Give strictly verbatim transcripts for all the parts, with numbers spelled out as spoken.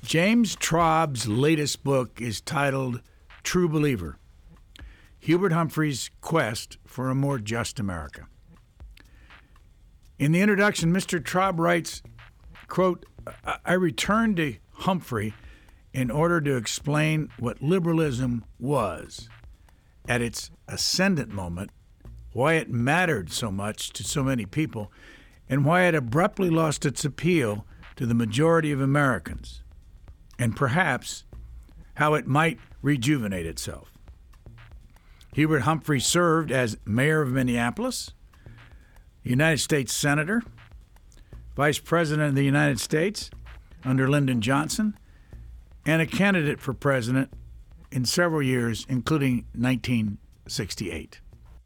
James Traub's latest book is titled True Believer, Hubert Humphrey's Quest for a More Just America. In the introduction, Mister Traub writes, quote, I returned to Humphrey in order to explain what liberalism was at its ascendant moment, why it mattered so much to so many people, and why it abruptly lost its appeal to the majority of Americans, and perhaps how it might rejuvenate itself. Hubert Humphrey served as mayor of Minneapolis, United States Senator, Vice President of the United States under Lyndon Johnson, and a candidate for president in several years, including nineteen sixty-eight.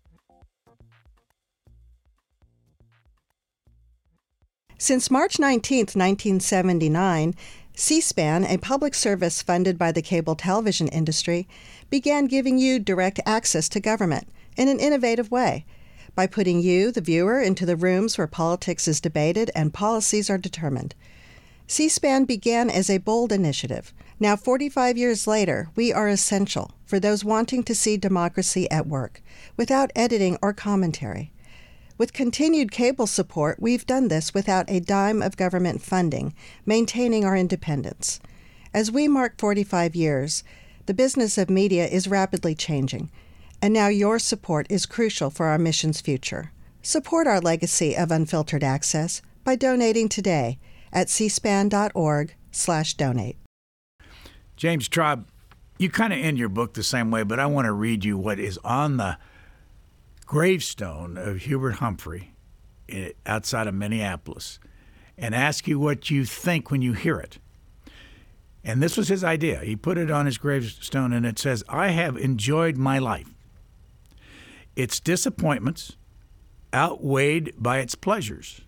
Since March nineteenth, nineteen seventy-nine, C-SPAN, a public service funded by the cable television industry, began giving you direct access to government in an innovative way by putting you, the viewer, into the rooms where politics is debated and policies are determined. C-SPAN began as a bold initiative. Now, forty-five years later, we are essential for those wanting to see democracy at work, without editing or commentary. With continued cable support, we've done this without a dime of government funding, maintaining our independence. As we mark forty-five years, the business of media is rapidly changing, and now your support is crucial for our mission's future. Support our legacy of unfiltered access by donating today at cspan.org slash donate. James Traub, you kind of end your book the same way, but I want to read you what is on the gravestone of Hubert Humphrey outside of Minneapolis and ask you what you think when you hear it. And this was his idea. He put it on his gravestone, and it says, I have enjoyed my life. Its disappointments outweighed by its pleasures.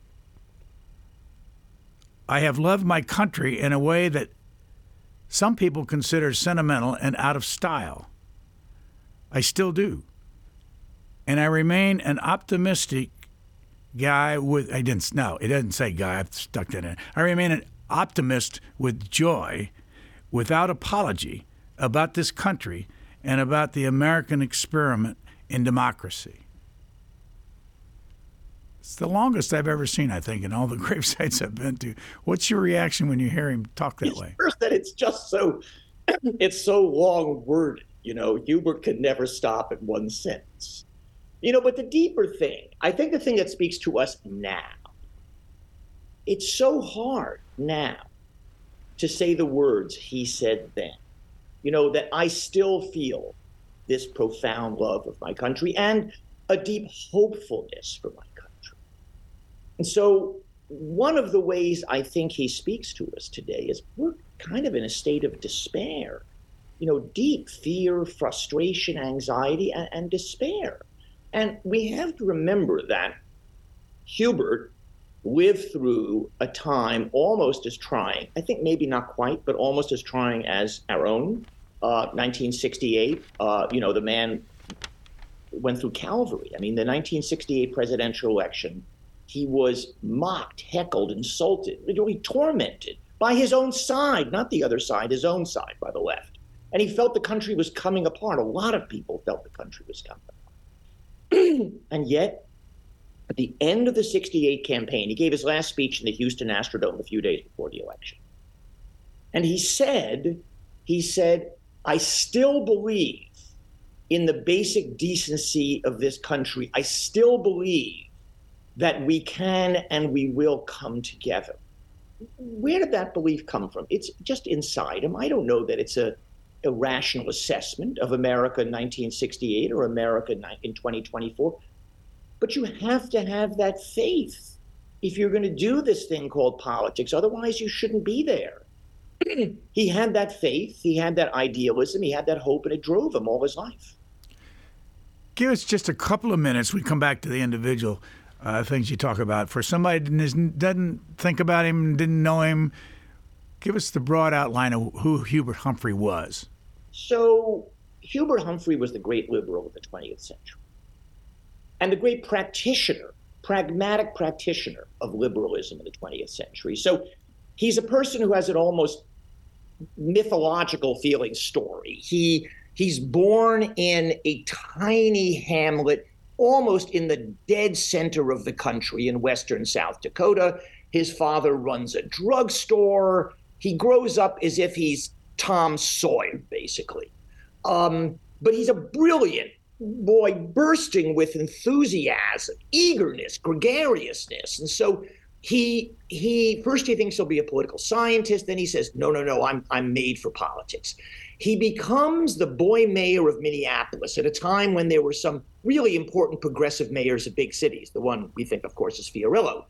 I have loved my country in a way that some people consider sentimental and out of style. I still do. And I remain an optimistic guy with, I didn't, no, it doesn't say guy, I've stuck that in. I remain an optimist with joy, without apology, about this country and about the American experiment in democracy. It's the longest I've ever seen, I think, in all the gravesites I've been to. What's your reaction when you hear him talk that it's way? First, that it's just so, it's so long worded. You know, Hubert could never stop at one sentence. You know, but the deeper thing, I think the thing that speaks to us now, it's so hard now to say the words he said then. You know, that I still feel this profound love of my country and a deep hopefulness for my country. And so one of the ways I think he speaks to us today is we're kind of in a state of despair, you know, deep fear, frustration, anxiety, and, and despair. And we have to remember that Hubert lived through a time almost as trying, I think maybe not quite, but almost as trying as our own, uh, nineteen sixty-eight. Uh, you know, the man went through Calvary. I mean, the nineteen sixty-eight presidential election, he was mocked, heckled, insulted, literally tormented by his own side, not the other side, his own side, by the left. And he felt the country was coming apart. A lot of people felt the country was coming apart. And yet, at the end of the sixty-eight campaign, he gave his last speech in the Houston Astrodome a few days before the election. And he said, he said, I still believe in the basic decency of this country. I still believe that we can and we will come together. Where did that belief come from? It's just inside him. I don't know that it's a a rational assessment of America in nineteen sixty-eight or America in twenty twenty-four. But you have to have that faith if you're going to do this thing called politics. Otherwise, you shouldn't be there. He had that faith, he had that idealism, he had that hope, and it drove him all his life. Give us just a couple of minutes. We come back to the individual uh, things you talk about. For somebody that doesn't think about him, didn't know him, give us the broad outline of who Hubert Humphrey was. So Hubert Humphrey was the great liberal of the twentieth century and the great practitioner, pragmatic practitioner of liberalism in the twentieth century. So he's a person who has an almost mythological feeling story. He he's born in a tiny hamlet, almost in the dead center of the country in western South Dakota. His father runs a drugstore. He grows up as if he's Tom Sawyer, basically. Um, but he's a brilliant boy, bursting with enthusiasm, eagerness, gregariousness. And so he he first he thinks he'll be a political scientist. Then he says, no, no, no, I'm I'm made for politics. He becomes the boy mayor of Minneapolis at a time when there were some really important progressive mayors of big cities. The one we think, of course, is Fiorillo.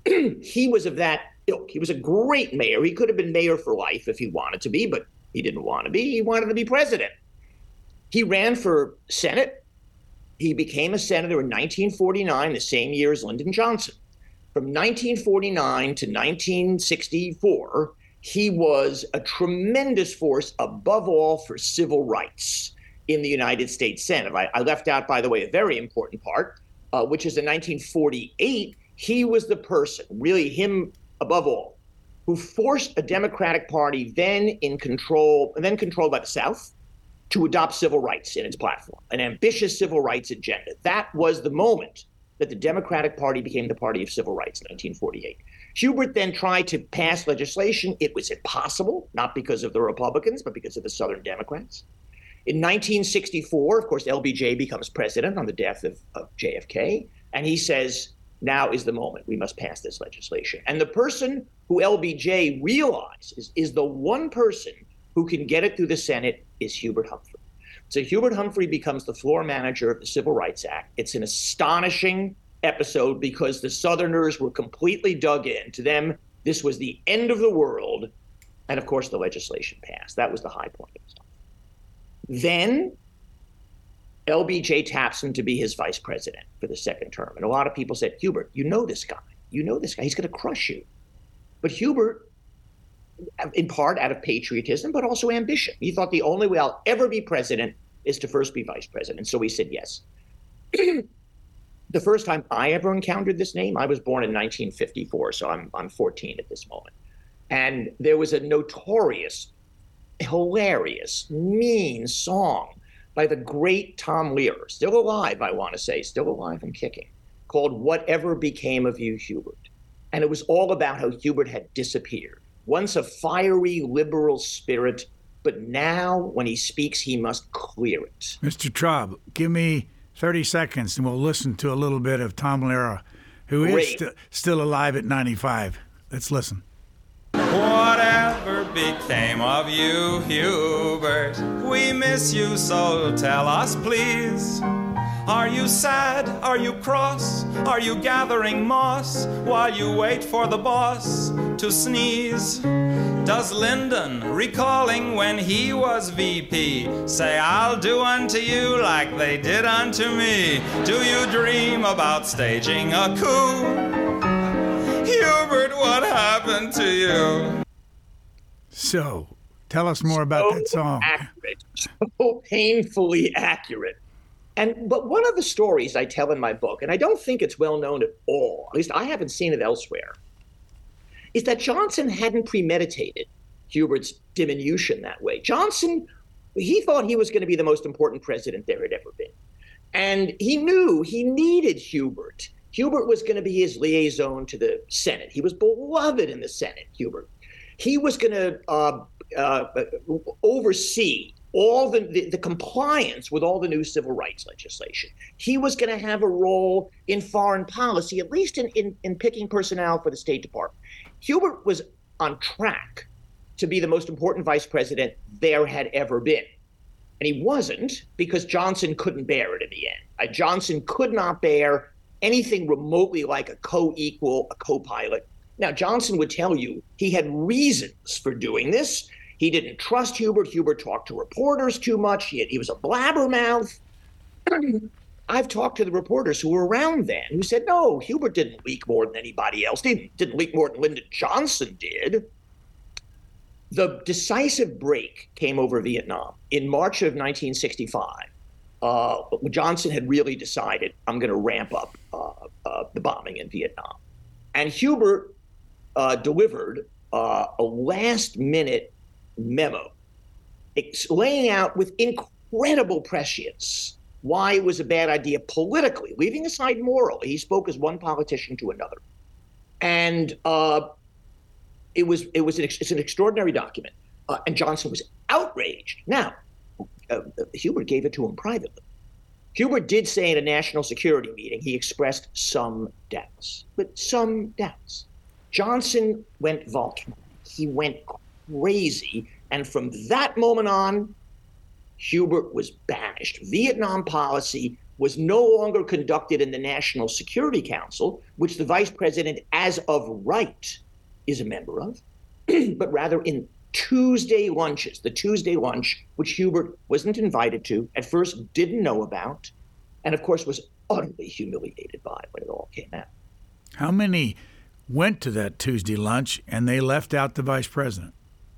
He was of that ilk. He was a great mayor. He could have been mayor for life if he wanted to be, but he didn't want to be. He wanted to be president. He ran for Senate. He became a senator in nineteen forty-nine, the same year as Lyndon Johnson. From nineteen forty-nine to nineteen sixty-four, he was a tremendous force, above all, for civil rights in the United States Senate. I, I left out, by the way, a very important part, uh, which is in nineteen forty-eight, he was the person, really him above all, who forced a Democratic Party then in control, and then controlled by the South, to adopt civil rights in its platform, an ambitious civil rights agenda. That was the moment that the Democratic Party became the party of civil rights in nineteen forty-eight. Hubert then tried to pass legislation. It was impossible, not because of the Republicans, but because of the Southern Democrats. In nineteen sixty-four, of course, L B J becomes president on the death of, of J F K, and he says, now is the moment. We must pass this legislation. And the person who L B J realizes is the one person who can get it through the Senate is Hubert Humphrey. So Hubert Humphrey becomes the floor manager of the Civil Rights Act. It's an astonishing episode because the Southerners were completely dug in. To them, this was the end of the world. And of course, the legislation passed. That was the high point of stuff. Then L B J taps him to be his vice president for the second term. And a lot of people said, Hubert, you know this guy. You know this guy. He's going to crush you. But Hubert, in part out of patriotism, but also ambition. He thought the only way I'll ever be president is to first be vice president. So he said yes. The first time I ever encountered this name, I was born in nineteen fifty-four, so I'm I'm fourteen at this moment. And there was a notorious, hilarious, mean song by the great Tom Lehrer, still alive, I want to say, still alive and kicking, called Whatever Became of You, Hubert. And it was all about how Hubert had disappeared. Once a fiery liberal spirit, but now when he speaks, he must clear it. Mister Traub, give me thirty seconds and we'll listen to a little bit of Tom Lehrer, who Great. is st- still alive at ninety-five. Let's listen. Whatever became of you, Hubert? We miss you, so tell us, please. Are you sad? Are you cross? Are you gathering moss while you wait for the boss to sneeze? Does Lyndon, recalling when he was V P, say, I'll do unto you like they did unto me? Do you dream about staging a coup? Hubert, what happened to you? So, tell us more about so that song. Accurate, so painfully accurate. And but one of the stories I tell in my book, and I don't think it's well known at all, at least I haven't seen it elsewhere, is that Johnson hadn't premeditated Hubert's diminution that way. Johnson, he thought he was going to be the most important president there had ever been. And he knew he needed Hubert. Hubert was going to be his liaison to the Senate. He was beloved in the Senate, Hubert. He was going to uh, uh, oversee all the, the, the compliance with all the new civil rights legislation. He was going to have a role in foreign policy, at least in, in, in picking personnel for the State Department. Hubert was on track to be the most important vice president there had ever been. And he wasn't because Johnson couldn't bear it in the end. Uh, Johnson could not bear anything remotely like a co-equal, a co-pilot. Now, Johnson would tell you he had reasons for doing this. He didn't trust Hubert. Hubert talked to reporters too much. He, had, he was a blabbermouth. I've talked to the reporters who were around then who said, no, Hubert didn't leak more than anybody else. He didn't, didn't leak more than Lyndon Johnson did. The decisive break came over Vietnam. In March of nineteen sixty-five, uh, Johnson had really decided, I'm going to ramp up uh, uh, the bombing in Vietnam. And Hubert uh, delivered uh, a last-minute memo ex- laying out with incredible prescience why it was a bad idea politically, leaving aside moral. He spoke as one politician to another. And uh, it was it was an, it's an extraordinary document. Uh, and Johnson was outraged. Now, uh, Hubert gave it to him privately. Hubert did say in a national security meeting, he expressed some doubts, but some doubts. Johnson went volcanic. He went crazy. And from that moment on, Hubert was banished. Vietnam policy was no longer conducted in the National Security Council, which the vice president, as of right, is a member of, but rather in Tuesday lunches, the Tuesday lunch, which Hubert wasn't invited to, at first didn't know about, and of course was utterly humiliated by when it all came out. How many went to that Tuesday lunch and they left out the vice president?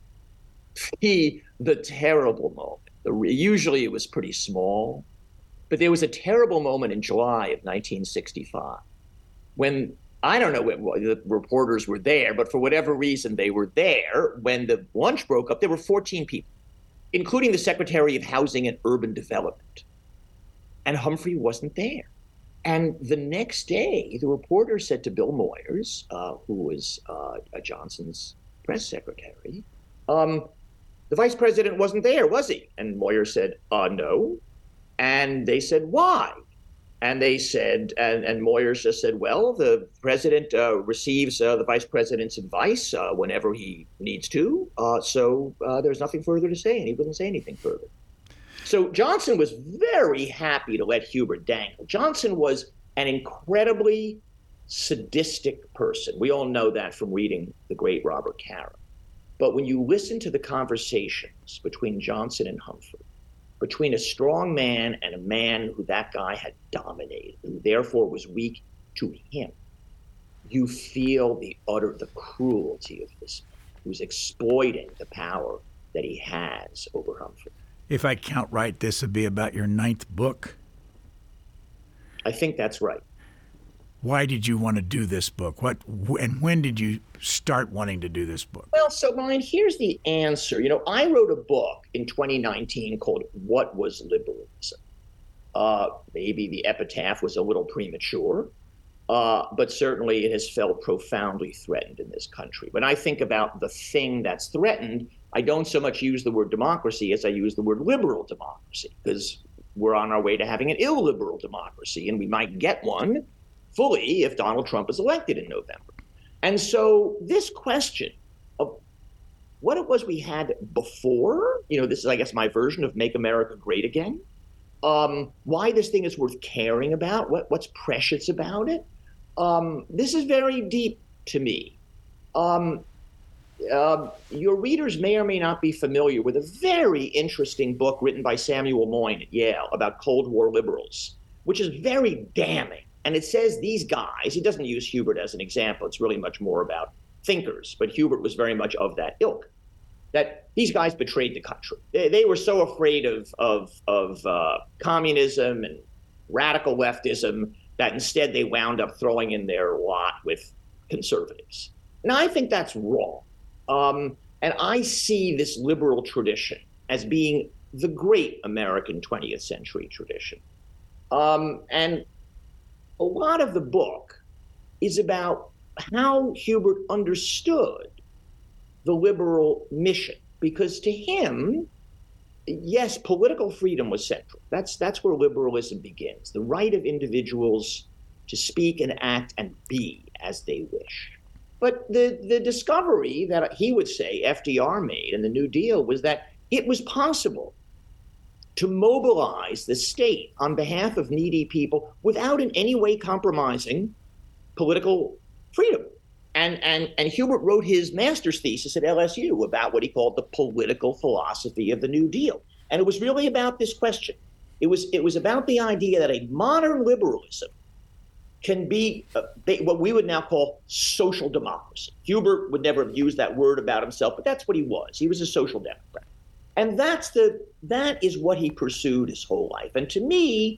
The, the terrible moment. The, usually it was pretty small, but there was a terrible moment in July of nineteen sixty-five when, I don't know what the reporters were there, but for whatever reason they were there. When the lunch broke up, there were fourteen people, including the Secretary of Housing and Urban Development. And Humphrey wasn't there. And the next day, the reporter said to Bill Moyers, uh, who was uh, Johnson's press secretary, um, the vice president wasn't there, was he? And Moyers said, uh, no. And they said, why? And they said, and, and Moyers just said, well, the president uh, receives uh, the vice president's advice uh, whenever he needs to. Uh, so uh, there's nothing further to say. And he wouldn't say anything further. So Johnson was very happy to let Hubert dangle. Johnson was an incredibly sadistic person. We all know that from reading the great Robert Caro. But when you listen to the conversations between Johnson and Humphrey, between a strong man and a man who that guy had dominated, who therefore was weak to him, you feel the utter, the cruelty of this man who's exploiting the power that he has over Humphrey. If I count right, this would be about your ninth book. I think that's right. Why did you want to do this book? What and when did you start wanting to do this book? Well, so Ryan, here's the answer. You know, I wrote a book in twenty nineteen called What Was Liberalism? Uh, maybe the epitaph was a little premature, uh, but certainly it has felt profoundly threatened in this country. When I think about the thing that's threatened, I don't so much use the word democracy as I use the word liberal democracy, because we're on our way to having an illiberal democracy, and we might get one fully if Donald Trump is elected in November. And so this question of what it was we had before, you know, this is, I guess, my version of Make America Great Again, um, why this thing is worth caring about, what, what's precious about it, um, this is very deep to me. Um, uh, your readers may or may not be familiar with a very interesting book written by Samuel Moyn at Yale about Cold War liberals, which is very damning. And it says these guys, he doesn't use Hubert as an example, it's really much more about thinkers, but Hubert was very much of that ilk, that these guys betrayed the country. They, they were so afraid of, of, of uh, communism and radical leftism that instead they wound up throwing in their lot with conservatives. Now, I think that's wrong. Um, and I see this liberal tradition as being the great American twentieth century tradition. Um, and a lot of the book is about how Hubert understood the liberal mission, because to him, yes, political freedom was central. That's that's where liberalism begins, the right of individuals to speak and act and be as they wish. But the, the discovery that he would say F D R made in the New Deal was that it was possible to mobilize the state on behalf of needy people without in any way compromising political freedom. And, and, and Hubert wrote his master's thesis at L S U about what he called the political philosophy of the New Deal. And it was really about this question. It was, it was about the idea that a modern liberalism can be uh, what we would now call social democracy. Hubert would never have used that word about himself, but that's what he was. He was a social democrat. And that's the that is what he pursued his whole life. And to me,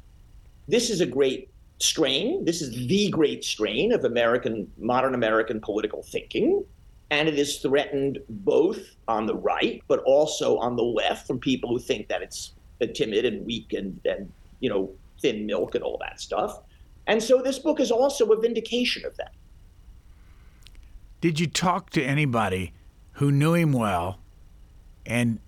this is a great strain. This is the great strain of American, modern American political thinking. And it is threatened both on the right, but also on the left from people who think that it's timid and weak and, and you know, thin milk and all that stuff. And so this book is also a vindication of that. Did you talk to anybody who knew him well, and,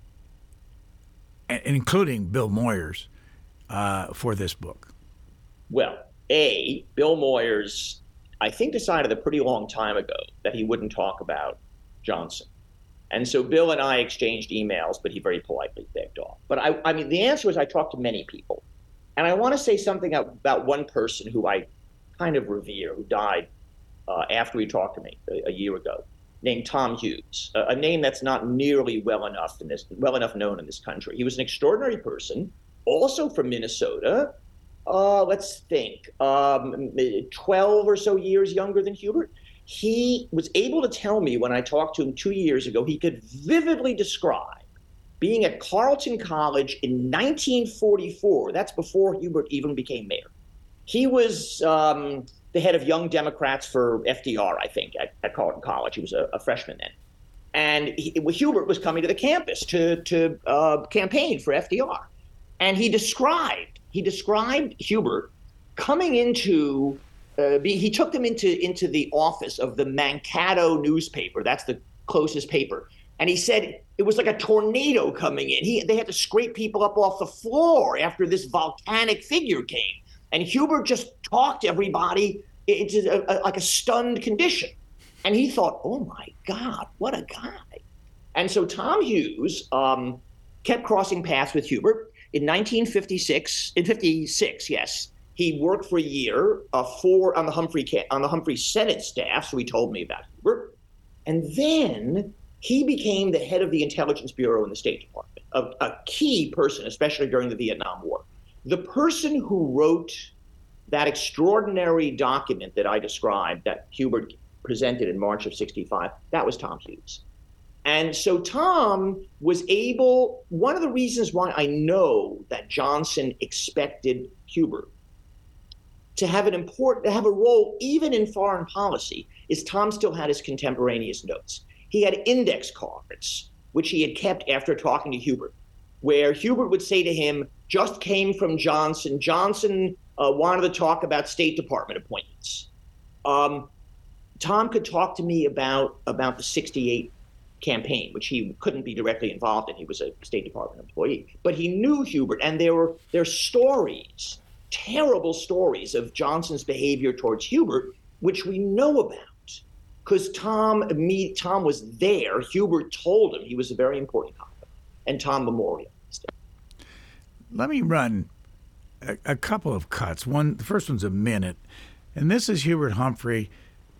and including Bill Moyers, uh, for this book? Well, A, Bill Moyers, I think, decided a pretty long time ago that he wouldn't talk about Johnson. And so Bill and I exchanged emails, but he very politely begged off. But I, I mean, the answer is I talked to many people. And I want to say something about one person who I kind of revere, who died uh, after he talked to me a, a year ago, named Tom Hughes, a, a name that's not nearly well enough in this, well enough known in this country. He was an extraordinary person, also from Minnesota. Uh, let's think, um, twelve or so years younger than Hubert. He was able to tell me when I talked to him two years ago, he could vividly describe being at Carleton College in nineteen forty-four. That's before Hubert even became mayor. He was um, the head of Young Democrats for F D R, I think, at, at Carleton College. He was a, a freshman then. And he, Hubert was coming to the campus to, to uh, campaign for F D R. And he described, he described Hubert coming into, uh, be, he took them into, into the office of the Mankato newspaper. That's the closest paper. And he said it was like a tornado coming in. He, they had to scrape people up off the floor after this volcanic figure came. And Hubert just talked everybody into a, a, like a stunned condition. And he thought, oh my God, what a guy. And so Tom Hughes um, kept crossing paths with Hubert. In nineteen fifty-six, in fifty-six, yes, he worked for a year uh, for on the Humphrey on the Humphrey Senate staff. So he told me about Hubert. And then he became the head of the Intelligence Bureau in the State Department, a, a key person, especially during the Vietnam War. The person who wrote that extraordinary document that I described that Hubert presented in March of sixty-five, that was Tom Hughes. And so Tom was able, one of the reasons why I know that Johnson expected Hubert to have an important, to have a role even in foreign policy is Tom still had his contemporaneous notes. He had index cards, which he had kept after talking to Hubert, where Hubert would say to him, just came from Johnson. Johnson uh, wanted to talk about State Department appointments. Um, Tom could talk to me about, about the sixty-eight campaign, which he couldn't be directly involved in. He was a State Department employee. But he knew Hubert, and there were there are stories, terrible stories of Johnson's behavior towards Hubert, which we know about. Because Tom, me, Tom was there. Hubert told him he was a very important confidant, and Tom memorialized it. Let me run a, a couple of cuts. One, the first one's a minute, and this is Hubert Humphrey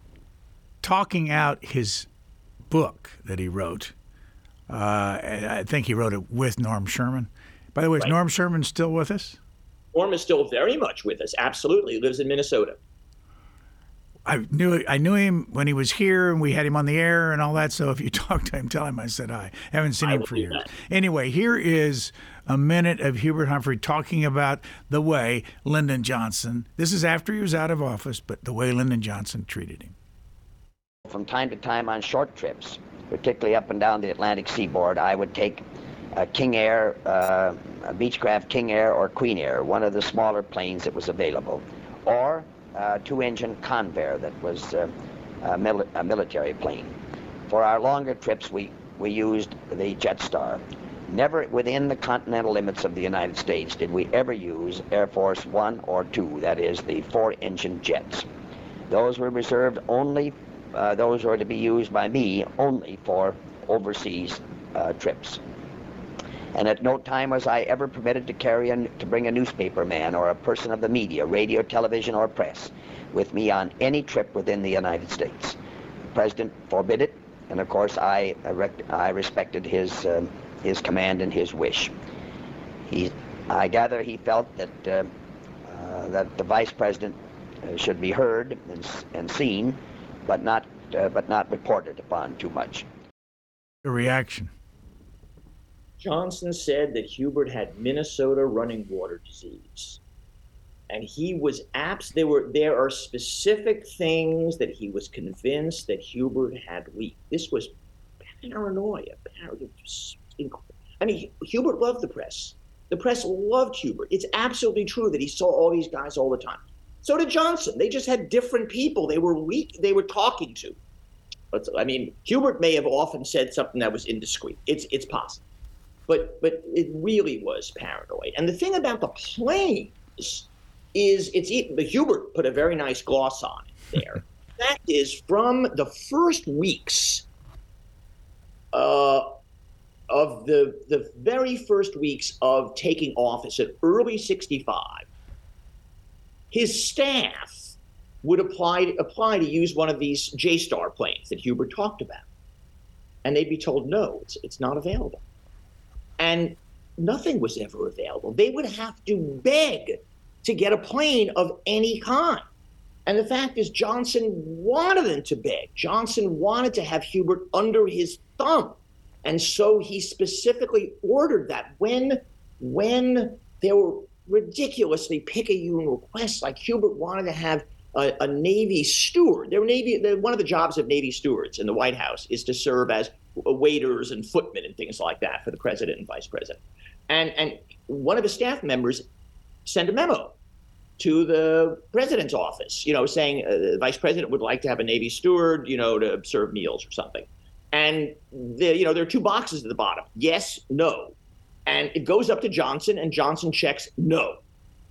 talking out his book that he wrote. Uh, I think he wrote it with Norm Sherman. By the way, is Right. Norm Sherman still with us? Norm is still very much with us. Absolutely, he lives in Minnesota. I knew I knew him when he was here, and we had him on the air and all that. So if you talk to him, tell him I said hi. Haven't seen I him will for do years. that. Anyway, here is a minute of Hubert Humphrey talking about the way Lyndon Johnson, this is after he was out of office, but the way Lyndon Johnson treated him. From time to time on short trips, particularly up and down the Atlantic seaboard, I would take a King Air, uh, a Beechcraft King Air or Queen Air, one of the smaller planes that was available, or a two-engine Convair that was uh, a, mili- a military plane. For our longer trips, we, we used the Jetstar. Never within the continental limits of the United States did we ever use Air Force One or Two, that is, the four-engine jets. Those were reserved only Uh, those were to be used by me only for overseas uh, trips. And at no time was I ever permitted to carry a, to bring a newspaper man or a person of the media, radio, television, or press with me on any trip within the United States. The President forbid it, and of course I, I respected his, um, his command and his wish. He, I gather he felt that, uh, uh, that the Vice President uh, should be heard and, and seen, but not uh, but not reported upon too much. The reaction. Johnson said that Hubert had Minnesota running water disease. And he was abs. There were there are specific things that he was convinced that Hubert had leaked. This was paranoia. I mean, Hubert loved the press. The press loved Hubert. It's absolutely true that he saw all these guys all the time. So did Johnson. They just had different people they were leak. They were talking to. But I mean, Hubert may have often said something that was indiscreet. It's it's possible, but but it really was paranoid. And the thing about the planes is it's the Hubert put a very nice gloss on it there. That is from the first weeks uh, of the the very first weeks of taking office in early sixty-five. His staff would apply to, apply to use one of these J-Star planes that Hubert talked about, and they'd be told no, it's it's not available, and nothing was ever available. They would have to beg to get a plane of any kind. And the fact is, Johnson wanted them to beg. Johnson wanted to have Hubert under his thumb. And so he specifically ordered that when, when there were ridiculously picayune requests, like Hubert wanted to have a, a Navy steward. There were Navy, one of the jobs of Navy stewards in the White House is to serve as waiters and footmen and things like that for the president and vice president. And, and one of his staff members sent a memo to the president's office, you know, saying uh, the vice president would like to have a Navy steward, you know, to serve meals or something. And, the, you know, there are two boxes at the bottom, yes, no. And it goes up to Johnson, and Johnson checks no.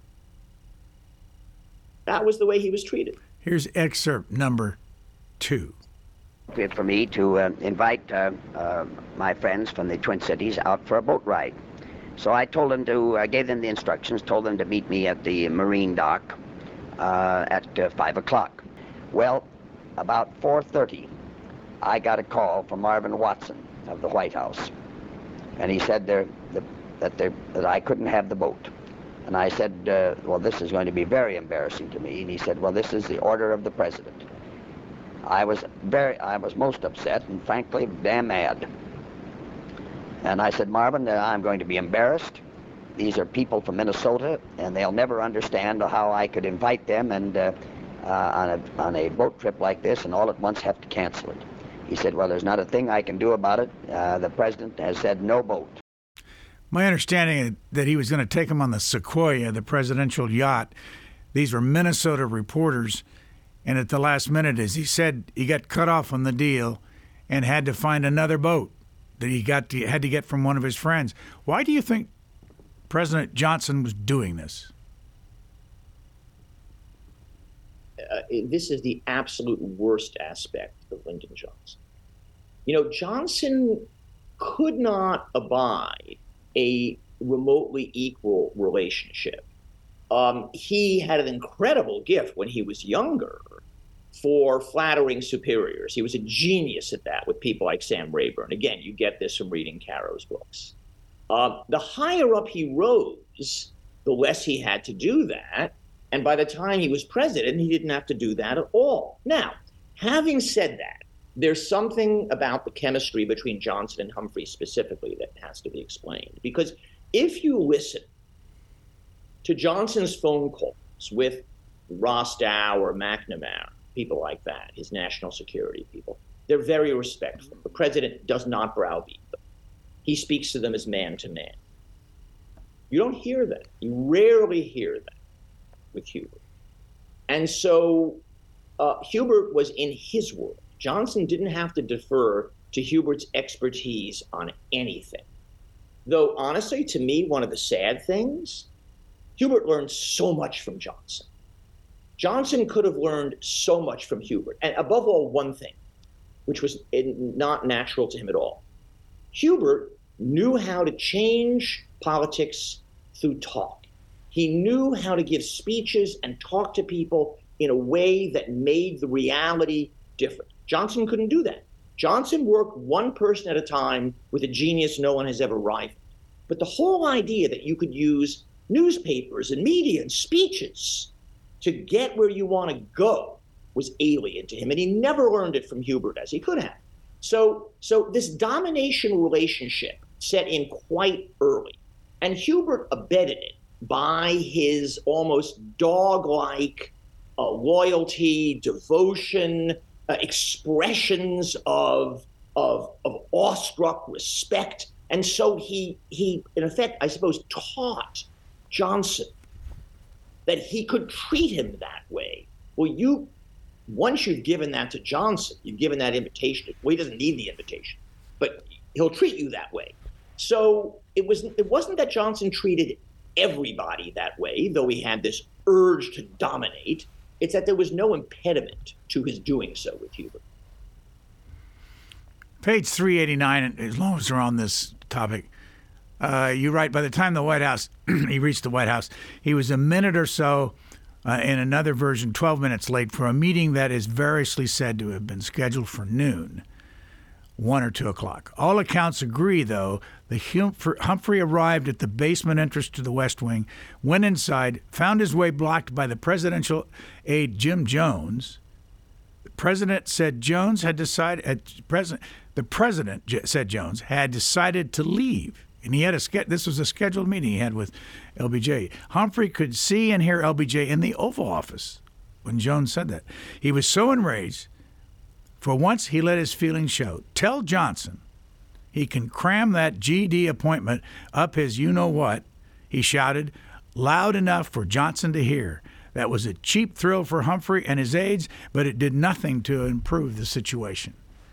That was the way he was treated. Here's excerpt number two. For me to uh, invite uh, uh, my friends from the Twin Cities out for a boat ride. So I told them to, I gave them the instructions, told them to meet me at the marine dock uh, at uh, five o'clock. Well, about four thirty, I got a call from Marvin Watson of the White House. And he said they're, the, that, they're, that I couldn't have the boat. And I said, uh, well, this is going to be very embarrassing to me. And he said, well, this is the order of the president. I was very, I was most upset and frankly, damn mad. And I said, Marvin, uh, I'm going to be embarrassed. These are people from Minnesota, and they'll never understand how I could invite them and uh, uh, on, a, on a boat trip like this and all at once have to cancel it. He said, well, there's not a thing I can do about it. Uh, the president has said no boat. My understanding is that he was going to take him on the Sequoia, the presidential yacht. These were Minnesota reporters. And at the last minute, as he said, he got cut off on the deal and had to find another boat that he got to, had to get from one of his friends. Why do you think President Johnson was doing this? Uh, this is the absolute worst aspect of Lyndon Johnson. You know, Johnson could not abide a remotely equal relationship. Um, he had an incredible gift when he was younger for flattering superiors. He was a genius at that with people like Sam Rayburn. Again, you get this from reading Caro's books. Uh, the higher up he rose, the less he had to do that. And by the time he was president, he didn't have to do that at all. Now, having said that, there's something about the chemistry between Johnson and Humphrey specifically that has to be explained. Because if you listen to Johnson's phone calls with Rostow or McNamara, people like that, his national security people, they're very respectful. The president does not browbeat them. He speaks to them as man to man. You don't hear that. You rarely hear that with Hubert. And so uh, Hubert was in his world. Johnson didn't have to defer to Hubert's expertise on anything. Though, honestly, to me, one of the sad things, Hubert learned so much from Johnson. Johnson could have learned so much from Hubert. And above all, one thing, which was not natural to him at all. Hubert knew how to change politics through talk. He knew how to give speeches and talk to people in a way that made the reality different. Johnson couldn't do that. Johnson worked one person at a time with a genius no one has ever rivaled. But the whole idea that you could use newspapers and media and speeches to get where you want to go was alien to him, and he never learned it from Hubert as he could have. So, so this domination relationship set in quite early, and Hubert abetted it by his almost dog-like uh, loyalty, devotion, uh, expressions of, of, of awestruck respect. And so he, he, in effect, I suppose, taught Johnson that he could treat him that way. Well, you, once you've given that to Johnson, you've given that invitation. Well, he doesn't need the invitation, but he'll treat you that way. So it was, it wasn't that Johnson treated everybody that way, though he had this urge to dominate. It's that there was no impediment to his doing so with Hubert. Page three eighty-nine, as long as we're on this topic, uh, you write, by the time the White House, he reached the White House, he was a minute or so, uh, in another version, twelve minutes late for a meeting that is variously said to have been scheduled for noon. One or two o'clock. All accounts agree, though, that Humphrey arrived at the basement entrance to the West Wing, went inside, found his way blocked by the presidential aide Jim Jones. The president said Jones had decided. Uh, president, the president said Jones had decided to leave, and he had a. This was a scheduled meeting he had with L B J. Humphrey could see and hear L B J in the Oval Office when Jones said that. He was so enraged. For once, he let his feelings show. Tell Johnson he can cram that G D appointment up his you-know-what, he shouted, loud enough for Johnson to hear. That was a cheap thrill for Humphrey and his aides, but it did nothing to improve the situation.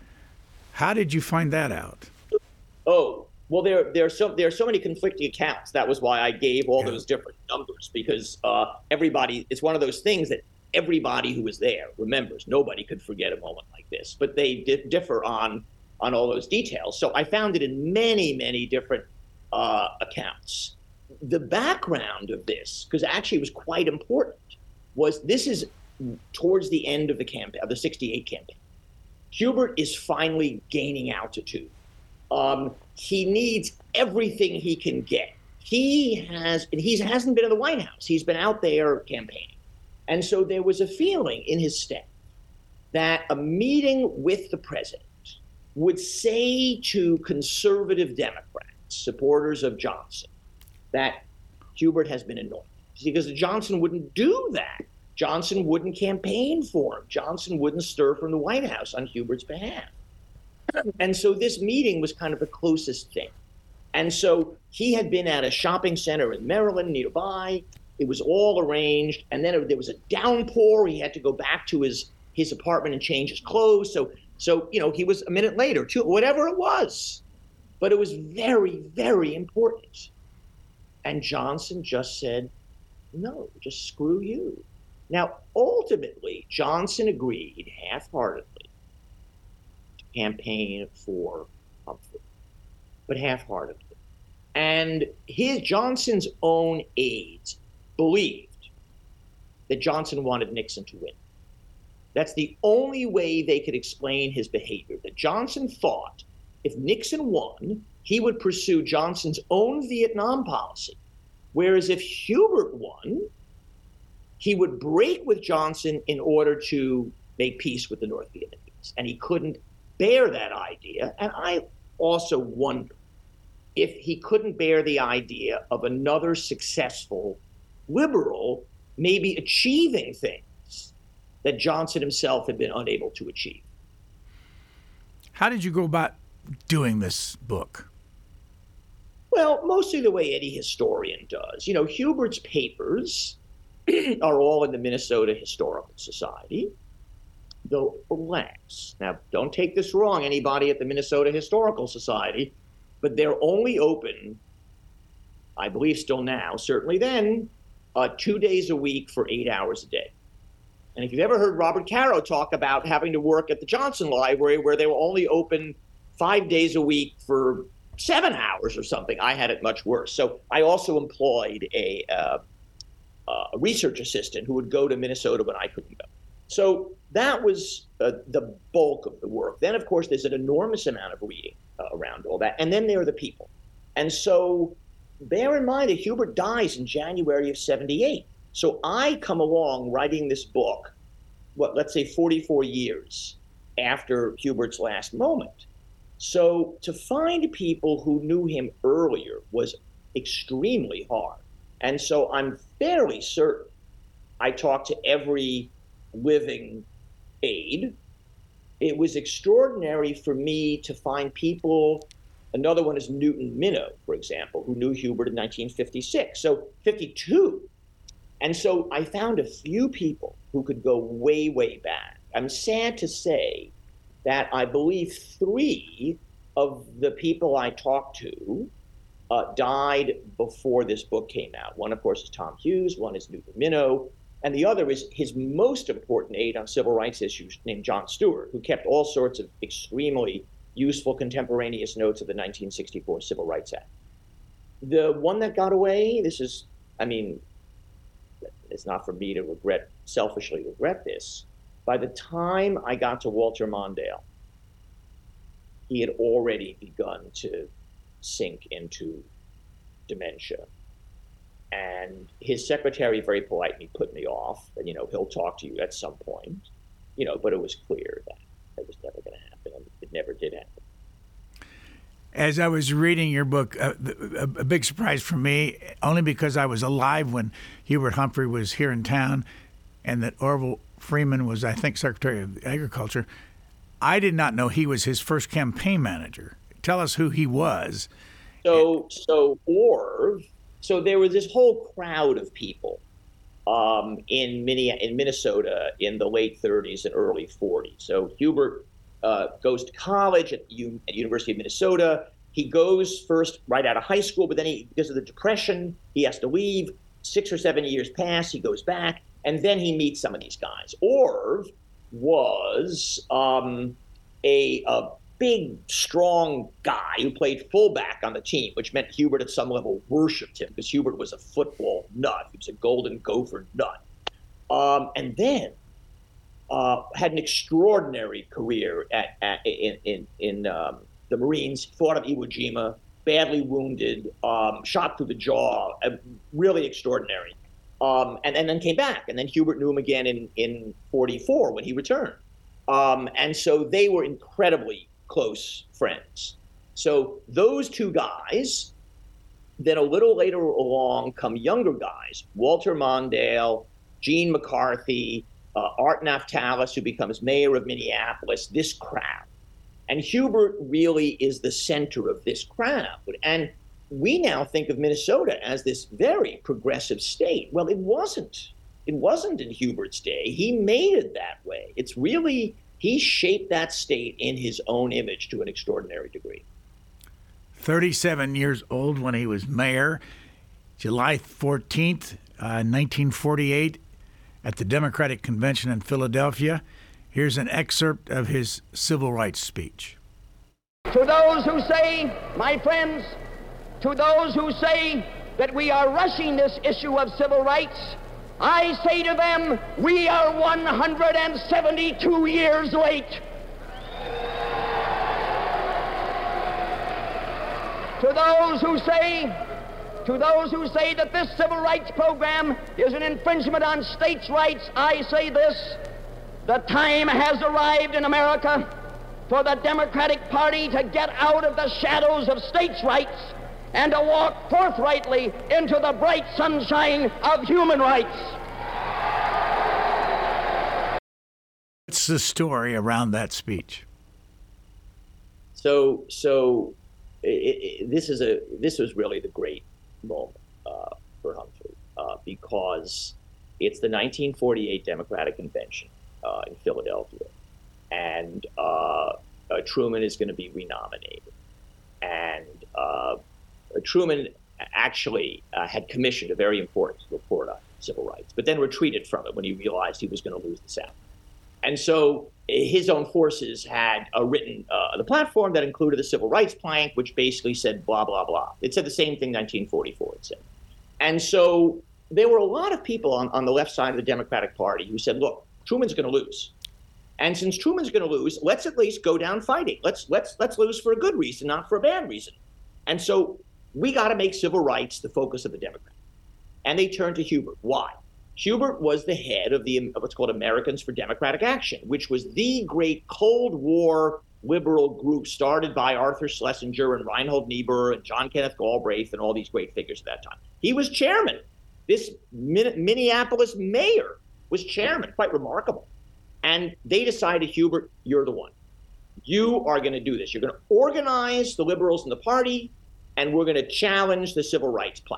How did you find that out? Oh, well, there, there, are, so, there are so many conflicting accounts. That was why I gave all yeah. those different numbers, because uh, everybody, it's one of those things that everybody who was there remembers. Nobody could forget a moment like this, but they di- differ on on all those details. So I found it in many, many different uh, accounts. The background of this, because actually it was quite important, was this is towards the end of the campaign, of the sixty-eight campaign. Hubert is finally gaining altitude. Um, he needs everything he can get. He has, and he hasn't been in the White House. He's been out there campaigning. And so there was a feeling in his staff that a meeting with the president would say to conservative Democrats, supporters of Johnson, that Hubert has been anointed. Because Johnson wouldn't do that. Johnson wouldn't campaign for him. Johnson wouldn't stir from the White House on Hubert's behalf. And so this meeting was kind of the closest thing. And so he had been at a shopping center in Maryland nearby. It was all arranged, and then there was a downpour. He had to go back to his, his apartment and change his clothes. So, so you know, he was a minute later, two, whatever it was. But it was very, very important. And Johnson just said, no, just screw you. Now, ultimately, Johnson agreed half-heartedly to campaign for Humphrey, but half-heartedly. And his Johnson's own aides believed that Johnson wanted Nixon to win. That's the only way they could explain his behavior, that Johnson thought if Nixon won, he would pursue Johnson's own Vietnam policy, whereas if Hubert won, he would break with Johnson in order to make peace with the North Vietnamese. And he couldn't bear that idea. And I also wonder if he couldn't bear the idea of another successful liberal maybe achieving things that Johnson himself had been unable to achieve. How did you go about doing this book? Well, mostly the way any historian does. You know, Hubert's papers are all in the Minnesota Historical Society, though, alas, now don't take this wrong, anybody at the Minnesota Historical Society, but they're only open, I believe still now, certainly then, uh, two days a week for eight hours a day. And if you've ever heard Robert Caro talk about having to work at the Johnson Library where they were only open five days a week for seven hours or something, I had it much worse. So I also employed a, uh, uh, a research assistant who would go to Minnesota when I couldn't go. So that was uh, the bulk of the work. Then, of course, there's an enormous amount of reading uh, around all that. And then there are the people. And so bear in mind that Hubert dies in January of seventy-eight. So I come along writing this book, what, let's say forty-four years after Hubert's last moment. So to find people who knew him earlier was extremely hard. And so I'm fairly certain I talked to every living aide. It was extraordinary for me to find people. Another one is Newton Minow, for example, who knew Hubert in nineteen fifty-six, so fifty-two. And so I found a few people who could go way, way back. I'm sad to say that I believe three of the people I talked to uh, died before this book came out. One, of course, is Tom Hughes, one is Newton Minow, and the other is his most important aide on civil rights issues named John Stewart, who kept all sorts of extremely useful contemporaneous notes of the nineteen sixty-four Civil Rights Act. The one that got away, this is, I mean, it's not for me to regret, selfishly regret this. By the time I got to Walter Mondale, he had already begun to sink into dementia. And his secretary very politely put me off, and, you know, he'll talk to you at some point, you know, but it was clear that it was never going to happen, and it never did happen. As I was reading your book, uh, a, a big surprise for me, only because I was alive when Hubert Humphrey was here in town, and that Orville Freeman was, I think, Secretary of Agriculture. I did not know he was his first campaign manager. Tell us who he was. So, so Orv, so there was this whole crowd of people um, in, in Minnesota in the late thirties and early forties. So Hubert uh, goes to college at the U- at University of Minnesota. He goes first right out of high school, but then he, because of the Depression, he has to leave. Six or seven years pass, he goes back, and then he meets some of these guys. Orv was um, a, a big, strong guy who played fullback on the team, which meant Hubert at some level worshipped him, because Hubert was a football nut. He was a Golden Gopher nut. Um, and then uh, had an extraordinary career at, at in in, in um, the Marines. Fought at Iwo Jima, badly wounded, um, shot through the jaw, uh, really extraordinary. Um, and, and then came back. And then Hubert knew him again in, in forty-four when he returned. Um, and so they were incredibly close friends. So those two guys, then a little later along come younger guys, Walter Mondale, Gene McCarthy, uh, Art Naftalis, who becomes mayor of Minneapolis, this crowd. And Hubert really is the center of this crowd. And we now think of Minnesota as this very progressive state. Well, it wasn't. It wasn't in Hubert's day. He made it that way. It's really, he shaped that state in his own image to an extraordinary degree. thirty-seven years old when he was mayor, July fourteenth, uh, nineteen forty-eight, at the Democratic Convention in Philadelphia. Here's an excerpt of his civil rights speech. To those who say, my friends, to those who say that we are rushing this issue of civil rights, I say to them, we are one hundred seventy-two years late. To those who say, to those who say that this civil rights program is an infringement on states' rights, I say this: the time has arrived in America for the Democratic Party to get out of the shadows of states' rights and to walk forthrightly into the bright sunshine of human rights. What's the story around that speech? So, so it, it, this is a this was really the great moment uh, for Humphrey uh, because it's the nineteen forty-eight Democratic Convention uh, in Philadelphia, and uh, uh, Truman is going to be renominated, and uh, Truman actually uh, had commissioned a very important report on civil rights, but then retreated from it when he realized he was going to lose the South. And so his own forces had uh, written uh, the platform that included the civil rights plank, which basically said blah, blah, blah. It said the same thing nineteen forty-four it said. And so there were a lot of people on, on the left side of the Democratic Party who said, look, Truman's going to lose. And since Truman's going to lose, let's at least go down fighting. Let's let's let's lose for a good reason, not for a bad reason. And so we got to make civil rights the focus of the Democrats. And they turned to Hubert. Why? Hubert was the head of the of what's called Americans for Democratic Action, which was the great Cold War liberal group started by Arthur Schlesinger and Reinhold Niebuhr and John Kenneth Galbraith and all these great figures at that time. He was chairman. This Minneapolis mayor was chairman, quite remarkable. And they decided, Hubert, you're the one. You are going to do this. You're going to organize the liberals in the party, and we're going to challenge the civil rights plan.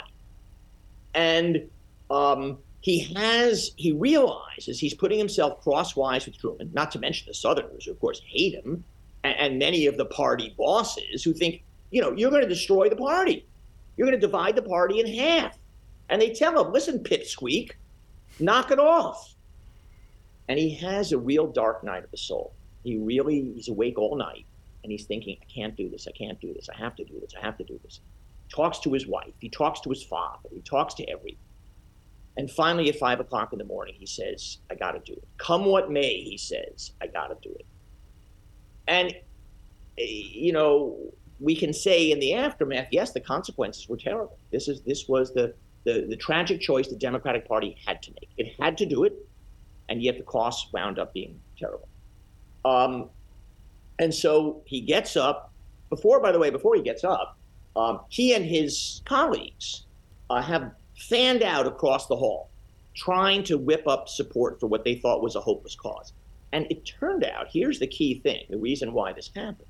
And um, he has, he realizes he's putting himself crosswise with Truman, not to mention the Southerners, who of course hate him, and, and many of the party bosses who think, you know, you're going to destroy the party. You're going to divide the party in half. And they tell him, listen, pipsqueak, knock it off. And he has a real dark night of the soul. He really, he's awake all night, and he's thinking, I can't do this, I can't do this, I have to do this, I have to do this. He talks to his wife, he talks to his father, he talks to everyone. And finally, at five o'clock in the morning, he says, I got to do it. Come what may, he says, I got to do it. And, you know, we can say in the aftermath, yes, the consequences were terrible. This is this was the, the, the tragic choice the Democratic Party had to make. It had to do it, and yet the costs wound up being terrible. Um, and so he gets up, before, by the way, before he gets up, um, he and his colleagues uh, have fanned out across the hall, trying to whip up support for what they thought was a hopeless cause. And it turned out, here's the key thing, the reason why this happened.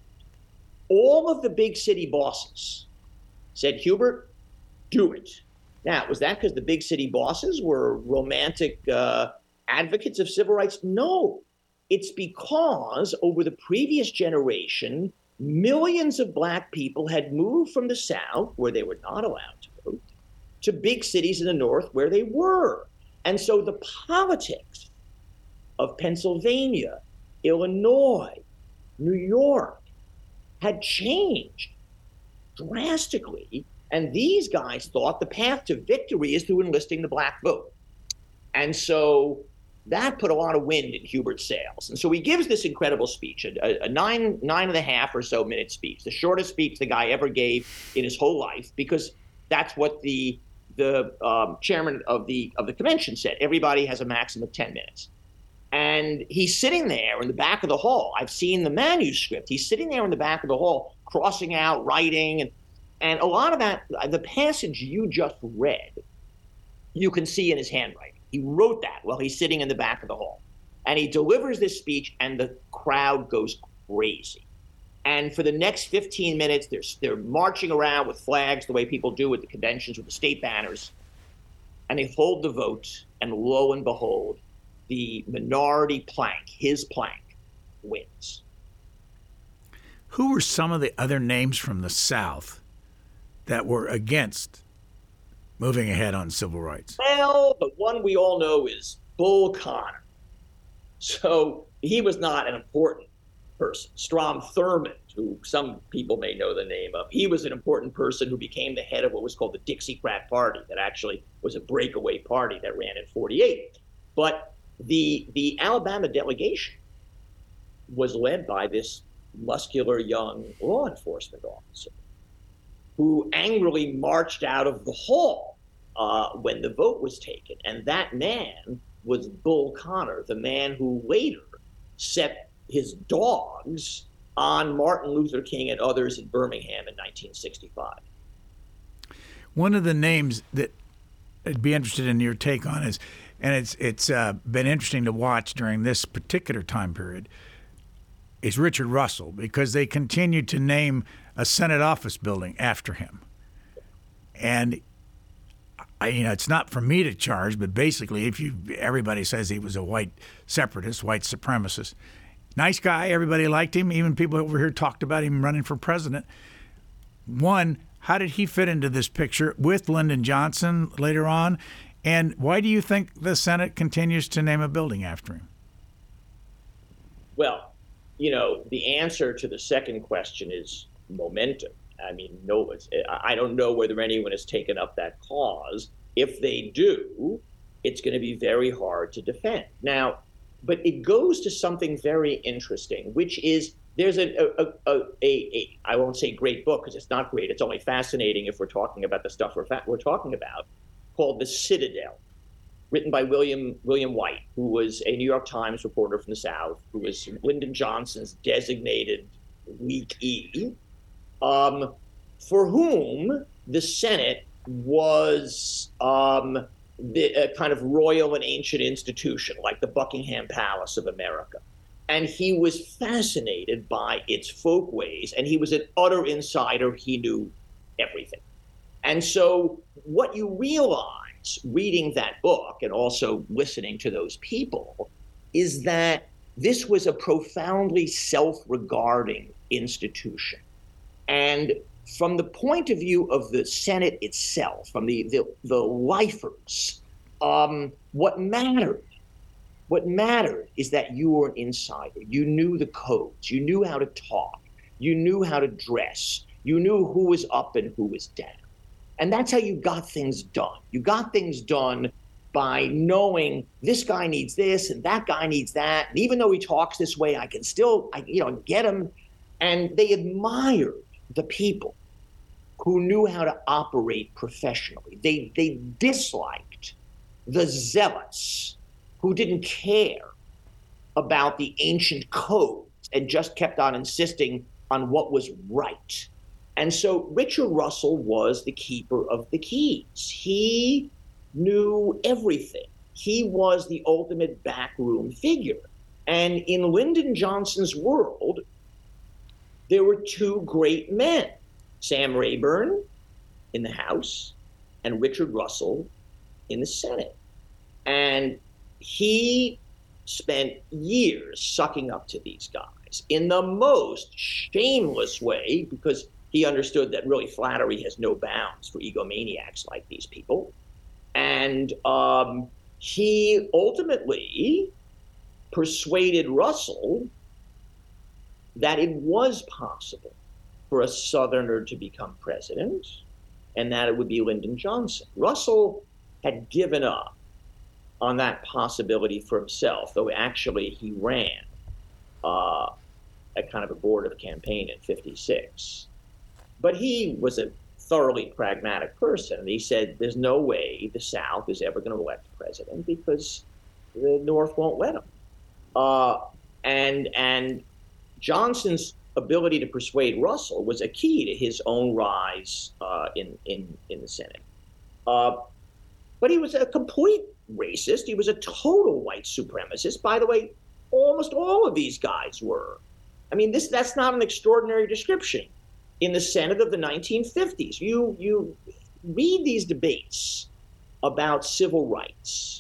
All of the big city bosses said, Hubert, do it. Now, was that because the big city bosses were romantic uh, advocates of civil rights? No. It's because over the previous generation, millions of black people had moved from the South, where they were not allowed to vote, to big cities in the North where they were. And so the politics of Pennsylvania, Illinois, New York had changed drastically. And these guys thought the path to victory is through enlisting the black vote. And so that put a lot of wind in Hubert's sails. And so he gives this incredible speech, a, a nine, nine and a half or so minute speech, the shortest speech the guy ever gave in his whole life, because that's what the the um, chairman of the of the convention said. Everybody has a maximum of ten minutes. And he's sitting there in the back of the hall. I've seen the manuscript. He's sitting there in the back of the hall, crossing out, writing, and and a lot of that, the passage you just read, you can see in his handwriting. He wrote that while he's sitting in the back of the hall. And he delivers this speech, and the crowd goes crazy. And for the next fifteen minutes, they're, they're marching around with flags the way people do at the conventions with the state banners. And they hold the vote, and lo and behold, the minority plank, his plank, wins. Who were some of the other names from the South that were against moving ahead on civil rights? Well, the one we all know is Bull Connor. So he was not an important person. Strom Thurmond, who some people may know the name of, he was an important person who became the head of what was called the Dixiecrat Party, that actually was a breakaway party that ran in forty-eight. But the the Alabama delegation was led by this muscular young law enforcement officer who angrily marched out of the hall uh, when the vote was taken. And that man was Bull Connor, the man who later set his dogs on Martin Luther King and others in Birmingham in nineteen sixty-five. One of the names that I'd be interested in your take on is, and it's it's uh, been interesting to watch during this particular time period, is Richard Russell, because they continue to name a Senate office building after him. And I, you know, it's not for me to charge, but basically, if you everybody says he was a white separatist, white supremacist, nice guy, everybody liked him. Even people over here talked about him running for president. One, how did he fit into this picture with Lyndon Johnson later on? And why do you think the Senate continues to name a building after him? Well, you know, the answer to the second question is momentum. I mean, no, it's, I don't know whether anyone has taken up that cause. If they do, it's going to be very hard to defend. Now, but it goes to something very interesting, which is there's a, a, a, a, a I won't say great book because it's not great. It's only fascinating if we're talking about the stuff we're, fa- we're talking about, called The Citadel, written by William William White, who was a New York Times reporter from the South, who was Lyndon Johnson's designated weak E, um, for whom the Senate was um, the a kind of royal and ancient institution, like the Buckingham Palace of America. And he was fascinated by its folkways, and he was an utter insider. He knew everything. And so what you realize reading that book and also listening to those people is that this was a profoundly self-regarding institution. And from the point of view of the Senate itself, from the, the, the lifers, um, what mattered What mattered is that you were an insider. You knew the codes. You knew how to talk. You knew how to dress. You knew who was up and who was down. And that's how you got things done. You got things done by knowing this guy needs this and that guy needs that. And even though he talks this way, I can still, I, you know, get him. And they admired the people who knew how to operate professionally. They, they disliked the zealots who didn't care about the ancient codes and just kept on insisting on what was right. And so Richard Russell was the keeper of the keys. He knew everything. He was the ultimate backroom figure. And in Lyndon Johnson's world, there were two great men, Sam Rayburn in the House and Richard Russell in the Senate. And he spent years sucking up to these guys in the most shameless way, because he understood that really flattery has no bounds for egomaniacs like these people. And um, he ultimately persuaded Russell that it was possible for a Southerner to become president, and that it would be Lyndon Johnson. Russell had given up on that possibility for himself, though actually he ran uh, a kind of abortive campaign in fifty-six. But he was a thoroughly pragmatic person, and he said there's no way the South is ever going to elect a president because the North won't let him. Uh, and, and Johnson's ability to persuade Russell was a key to his own rise uh, in, in, in the Senate. Uh, but he was a complete racist. He was a total white supremacist. By the way, almost all of these guys were. I mean, this that's not an extraordinary description. In the Senate of the nineteen fifties, you you read these debates about civil rights,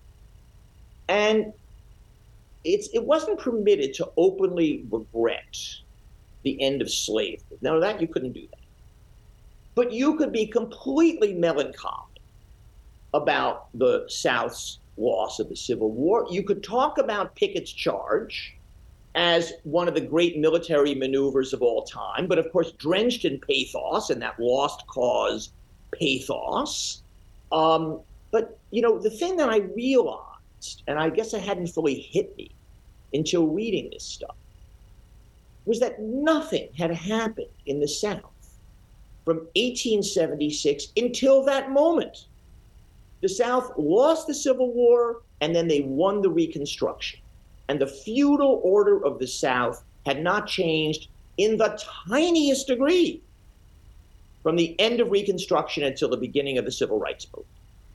and it's it wasn't permitted to openly regret the end of slavery. Now, that you couldn't do that. But you could be completely melancholic about the South's loss of the Civil War. You could talk about Pickett's charge as one of the great military maneuvers of all time, but of course drenched in pathos and that lost cause pathos. Um, but, you know, the thing that I realized, and I guess it hadn't fully hit me until reading this stuff, was that nothing had happened in the South from eighteen seventy-six until that moment. The South lost the Civil War, and then they won the Reconstruction. And the feudal order of the South had not changed in the tiniest degree from the end of Reconstruction until the beginning of the Civil Rights Movement.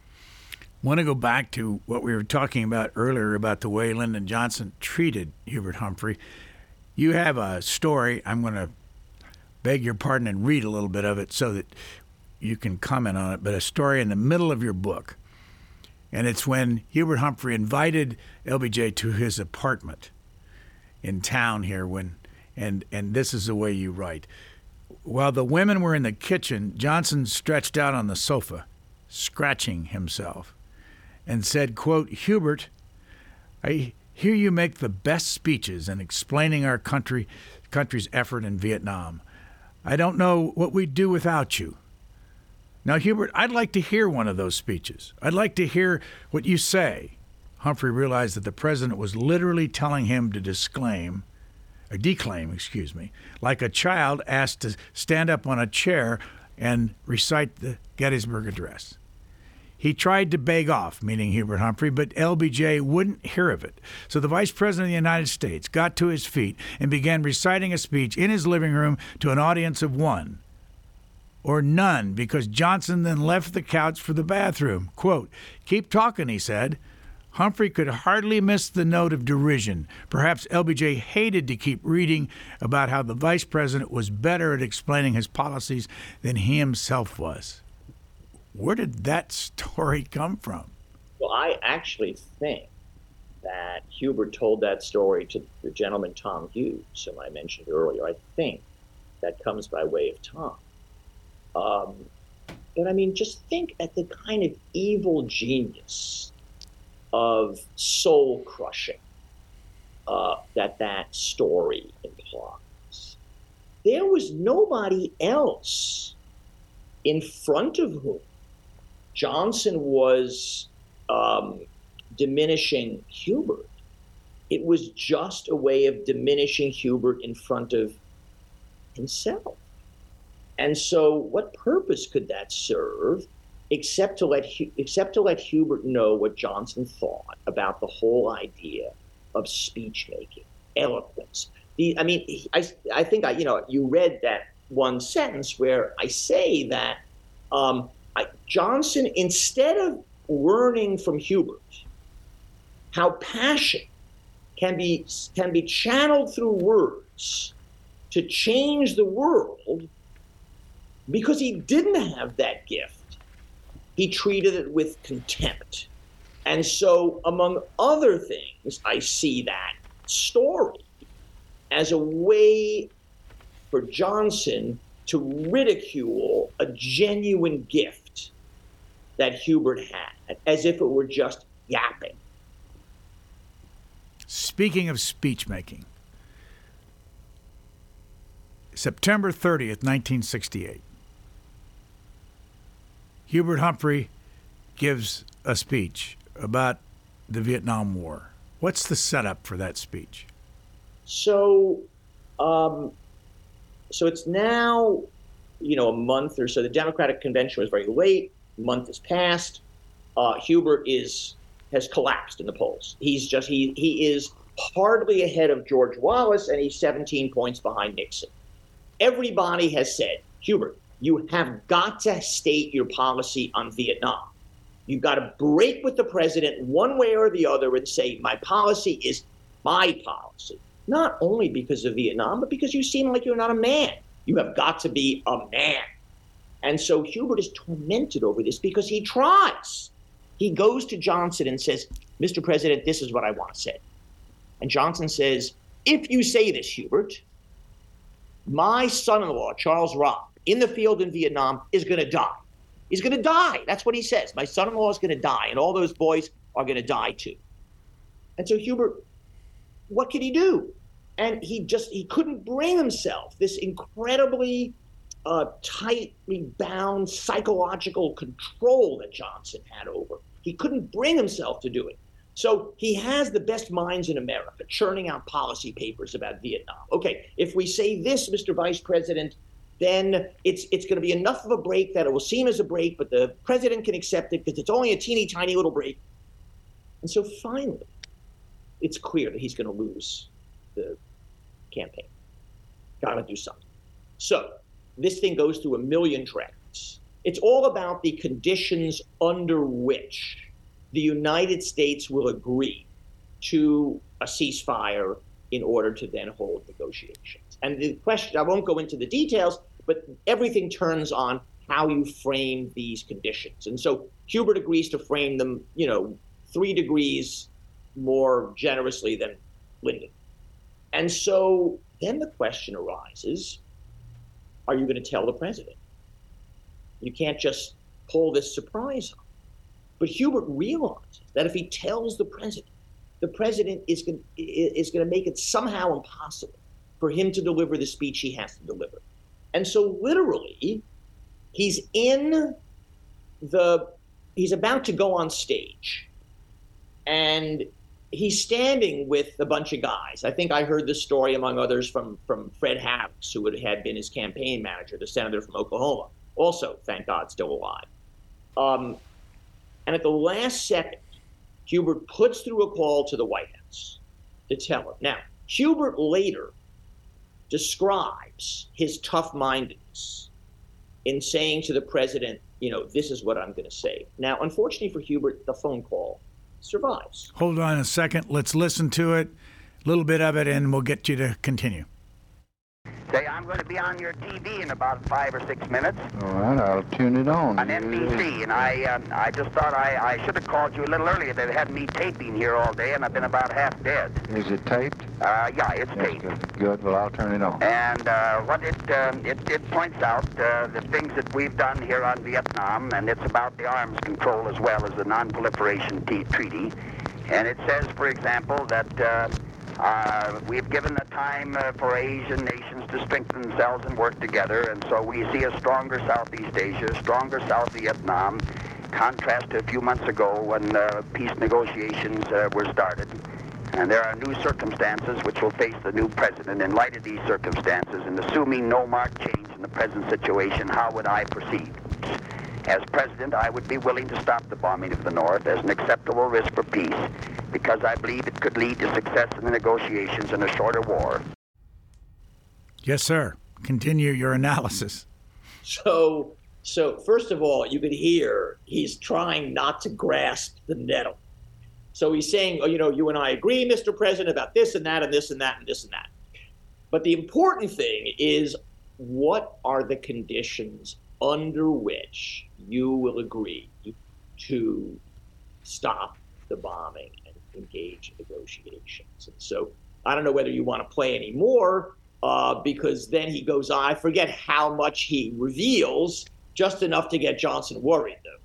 I want to go back to what we were talking about earlier about the way Lyndon Johnson treated Hubert Humphrey. You have a story. I'm going to beg your pardon and read a little bit of it so that you can comment on it, but a story in the middle of your book. And it's when Hubert Humphrey invited L B J to his apartment in town here when, and, and this is the way you write. While the women were in the kitchen, Johnson stretched out on the sofa, scratching himself, and said, quote, "Hubert, I hear you make the best speeches in explaining our country, country's effort in Vietnam. I don't know what we'd do without you. Now, Hubert, I'd like to hear one of those speeches. I'd like to hear what you say." Humphrey realized that the president was literally telling him to disclaim, or declaim, excuse me, like a child asked to stand up on a chair and recite the Gettysburg Address. He tried to beg off, meaning Hubert Humphrey, but L B J wouldn't hear of it. So the Vice President of the United States got to his feet and began reciting a speech in his living room to an audience of one, or none, because Johnson then left the couch for the bathroom. Quote, "Keep talking," he said. Humphrey could hardly miss the note of derision. Perhaps L B J hated to keep reading about how the vice president was better at explaining his policies than he himself was. Where did that story come from? Well, I actually think that Hubert told that story to the gentleman Tom Hughes, whom I mentioned earlier. I think that comes by way of Tom. Um, but I mean, just think at the kind of evil genius of soul crushing uh, that that story implies. There was nobody else in front of whom Johnson was um, diminishing Hubert. It was just a way of diminishing Hubert in front of himself. And so what purpose could that serve except to let except to let Hubert know what Johnson thought about the whole idea of speech making, eloquence. The, I mean, I, I think I, you know, you read that one sentence where I say that um, I, Johnson, instead of learning from Hubert how passion can be can be channeled through words to change the world, because he didn't have that gift, he treated it with contempt. And so, among other things, I see that story as a way for Johnson to ridicule a genuine gift that Hubert had, as if it were just yapping. Speaking of speech making, September thirtieth, nineteen sixty-eight. Hubert Humphrey gives a speech about the Vietnam War. What's the setup for that speech? So, um, so it's now, you know, a month or so. The Democratic Convention was very late. A month has passed. Uh, Hubert is has collapsed in the polls. He's just he he is hardly ahead of George Wallace, and he's seventeen points behind Nixon. Everybody has said, Hubert, you have got to state your policy on Vietnam. You've got to break with the president one way or the other and say, my policy is my policy. Not only because of Vietnam, but because you seem like you're not a man. You have got to be a man. And so Hubert is tormented over this because he tries. He goes to Johnson and says, Mister President, this is what I want to say. And Johnson says, if you say this, Hubert, my son-in-law, Charles Robb, in the field in Vietnam, is going to die. He's going to die. That's what he says. My son-in-law is going to die, and all those boys are going to die too. And so Hubert, what could he do? And he just, he couldn't bring himself, this incredibly uh, tightly bound psychological control that Johnson had over. He couldn't bring himself to do it. So he has the best minds in America churning out policy papers about Vietnam. Okay, if we say this, Mister Vice President, then it's it's going to be enough of a break that it will seem as a break, but the president can accept it because it's only a teeny tiny little break. And so finally, it's clear that he's going to lose the campaign. Got to do something. So this thing goes through a million drafts. It's all about the conditions under which the United States will agree to a ceasefire in order to then hold negotiations. And the question, I won't go into the details, but everything turns on how you frame these conditions. And so Hubert agrees to frame them, you know, three degrees more generously than Lyndon. And so then the question arises, are you going to tell the president? You can't just pull this surprise on. But Hubert realizes that if he tells the president, the president is going, is going to make it somehow impossible for him to deliver the speech he has to deliver. And so literally, he's in the, he's about to go on stage. And he's standing with a bunch of guys. I think I heard this story, among others, from, from Fred Harris, who had been his campaign manager, the senator from Oklahoma. Also, thank God, still alive. Um, And at the last second, Hubert puts through a call to the White House to tell him. Now, Hubert later describes his tough-mindedness in saying to the president, you know, this is what I'm going to say. Now, unfortunately for Hubert, the phone call survives. Hold on a second. Let's listen to it, a little bit of it, and we'll get you to continue. Say, I'm going to be on your T V in about five or six minutes. All right, I'll tune it on. On N B C, and I um, I just thought I, I should have called you a little earlier. They had me taping here all day, and I've been about half dead. Is it taped? Uh, yeah, it's Yes, taped. good. Good, well, I'll turn it on. And uh, what it, um, it it points out uh, the things that we've done here on Vietnam, and it's about the arms control as well as the non-proliferation t- treaty. And it says, for example, that uh, uh, we've given the time uh, for Asian nations to strengthen themselves and work together, and so we see a stronger Southeast Asia, stronger South Vietnam, contrast to a few months ago when uh, peace negotiations uh, were started. And there are new circumstances which will face the new president. In light of these circumstances, and assuming no marked change in the present situation, how would I proceed? As president, I would be willing to stop the bombing of the North as an acceptable risk for peace, because I believe it could lead to success in the negotiations and a shorter war. Yes, sir. Continue your analysis. So, so first of all, you could hear he's trying not to grasp the nettle. So he's saying, oh, you know, you and I agree, Mister President, about this and that and this and that and this and that. But the important thing is, what are the conditions under which you will agree to stop the bombing and engage in negotiations? And so I don't know whether you want to play any more, uh, because then he goes on. I forget how much he reveals, just enough to get Johnson worried, though.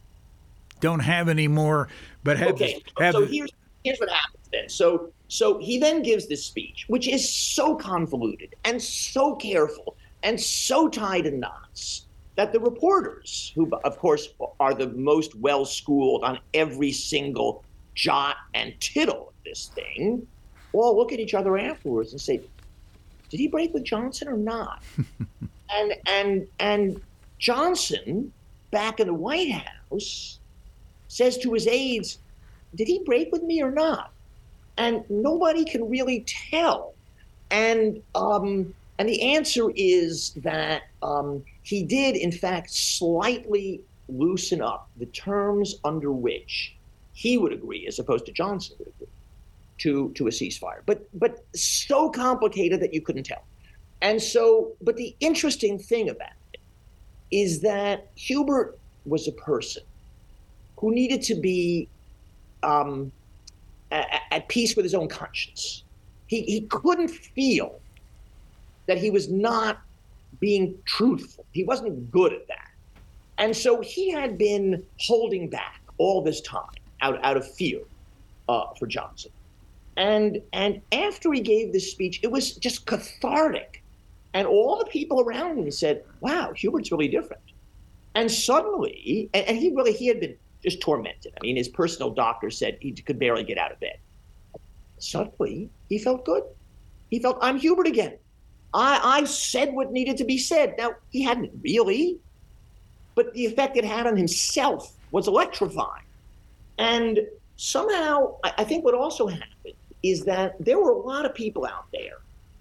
Don't have any more, but have, okay. have so here's here's what happens then. So so he then gives this speech, which is so convoluted and so careful and so tied in knots that the reporters, who of course are the most well-schooled on every single jot and tittle of this thing, all look at each other afterwards and say, "Did he break with Johnson or not?" and and and Johnson, back in the White House, says to his aides, "Did he break with me or not?" And nobody can really tell. And um, and the answer is that um, he did, in fact, slightly loosen up the terms under which he would agree, as opposed to Johnson would agree, to, to a ceasefire. But but so complicated that you couldn't tell. And so, but the interesting thing about it is that Hubert was a person who needed to be um, at, at peace with his own conscience. He, he couldn't feel that he was not being truthful. He wasn't good at that. And so he had been holding back all this time out, out of fear uh, for Johnson. And, and after he gave this speech, it was just cathartic. And all the people around him said, wow, Hubert's really different. And suddenly, and, and he really, he had been just tormented. I mean, his personal doctor said he could barely get out of bed. Suddenly, he felt good. He felt, I'm Hubert again. I, I said what needed to be said. Now, he hadn't really, but the effect it had on himself was electrifying. And somehow, I, I think what also happened is that there were a lot of people out there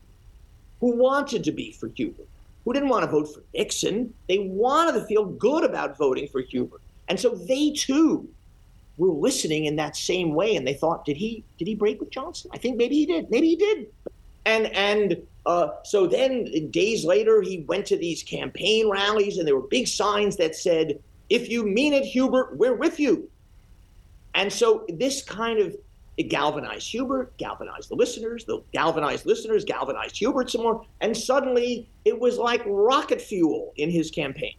who wanted to be for Hubert, who didn't want to vote for Nixon. They wanted to feel good about voting for Hubert. And so they, too, were listening in that same way. And they thought, did he did he break with Johnson? I think maybe he did. Maybe he did. And and uh, so then days later, he went to these campaign rallies, and there were big signs that said, if you mean it, Hubert, we're with you. And so this kind of, it galvanized Hubert, galvanized the listeners, the galvanized listeners, galvanized Hubert some more. And suddenly it was like rocket fuel in his campaign.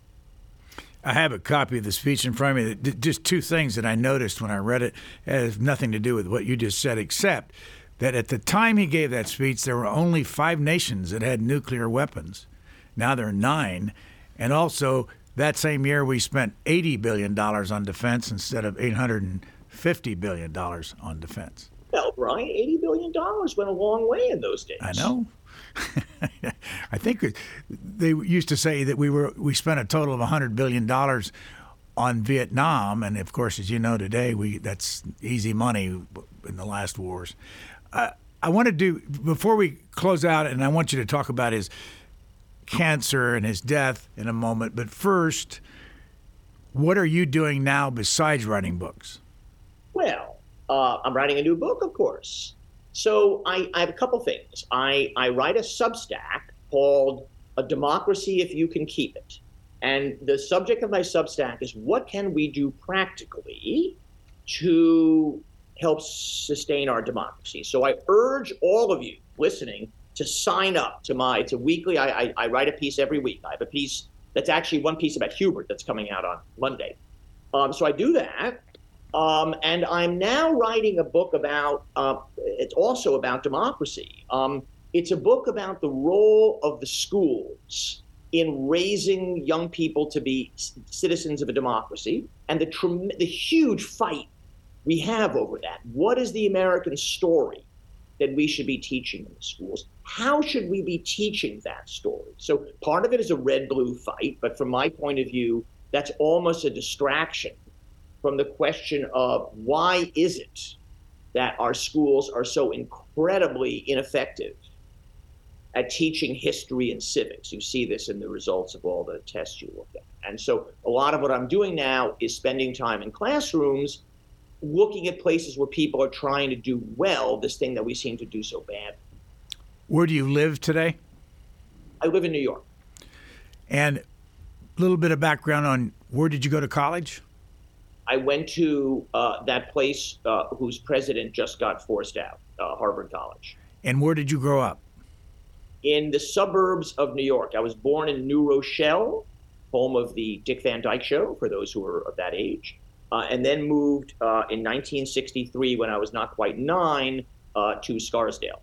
I have a copy of the speech in front of me. Just two things that I noticed when I read it. It has nothing to do with what you just said, except that at the time he gave that speech, there were only five nations that had nuclear weapons. Now there are nine. And also, that same year, we spent eighty billion dollars on defense instead of eight hundred fifty billion dollars on defense. Well, Brian, eighty billion dollars went a long way in those days. I know. I think they used to say that we were we spent a total of one hundred billion dollars on Vietnam, and of course, as you know today, we that's easy money in the last wars. Uh, I want to do, before we close out, and I want you to talk about his cancer and his death in a moment, but first, what are you doing now besides writing books? Well, uh, I'm writing a new book, of course. So I, I have a couple things. I, I write a Substack called A Democracy If You Can Keep It. And the subject of my Substack is, what can we do practically to help sustain our democracy? So I urge all of you listening to sign up to my, it's a weekly, I, I, I write a piece every week. I have a piece that's actually one piece about Hubert that's coming out on Monday. Um, so I do that. Um, and I'm now writing a book about, uh, it's also about democracy. Um, it's a book about the role of the schools in raising young people to be citizens of a democracy, and the, trem- the huge fight we have over that. What is the American story that we should be teaching in the schools? How should we be teaching that story? So part of it is a red-blue fight, but from my point of view, that's almost a distraction from the question of why is it that our schools are so incredibly ineffective at teaching history and civics. You see this in the results of all the tests you look at. And so a lot of what I'm doing now is spending time in classrooms looking at places where people are trying to do well, this thing that we seem to do so bad. Where do you live today? I live in New York. And a little bit of background on where did you go to college? I went to uh, that place uh, whose president just got forced out, uh, Harvard College. And where did you grow up? In the suburbs of New York. I was born in New Rochelle, home of the Dick Van Dyke Show, for those who are of that age, uh, and then moved uh, in nineteen sixty-three, when I was not quite nine, uh, to Scarsdale.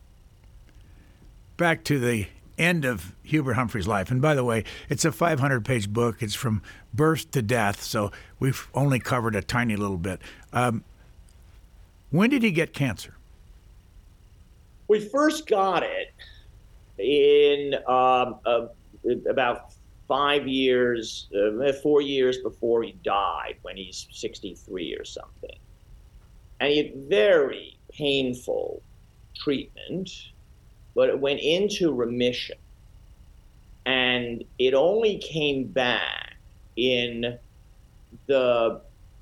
Back to the end of Hubert Humphrey's life. And by the way, it's a five hundred page book. It's from birth to death, so we've only covered a tiny little bit. Um, when did he get cancer? We first got it in um, uh, about five years, uh, four years before he died, when he's sixty-three or something. And he had very painful treatment, but it went into remission. And it only came back in the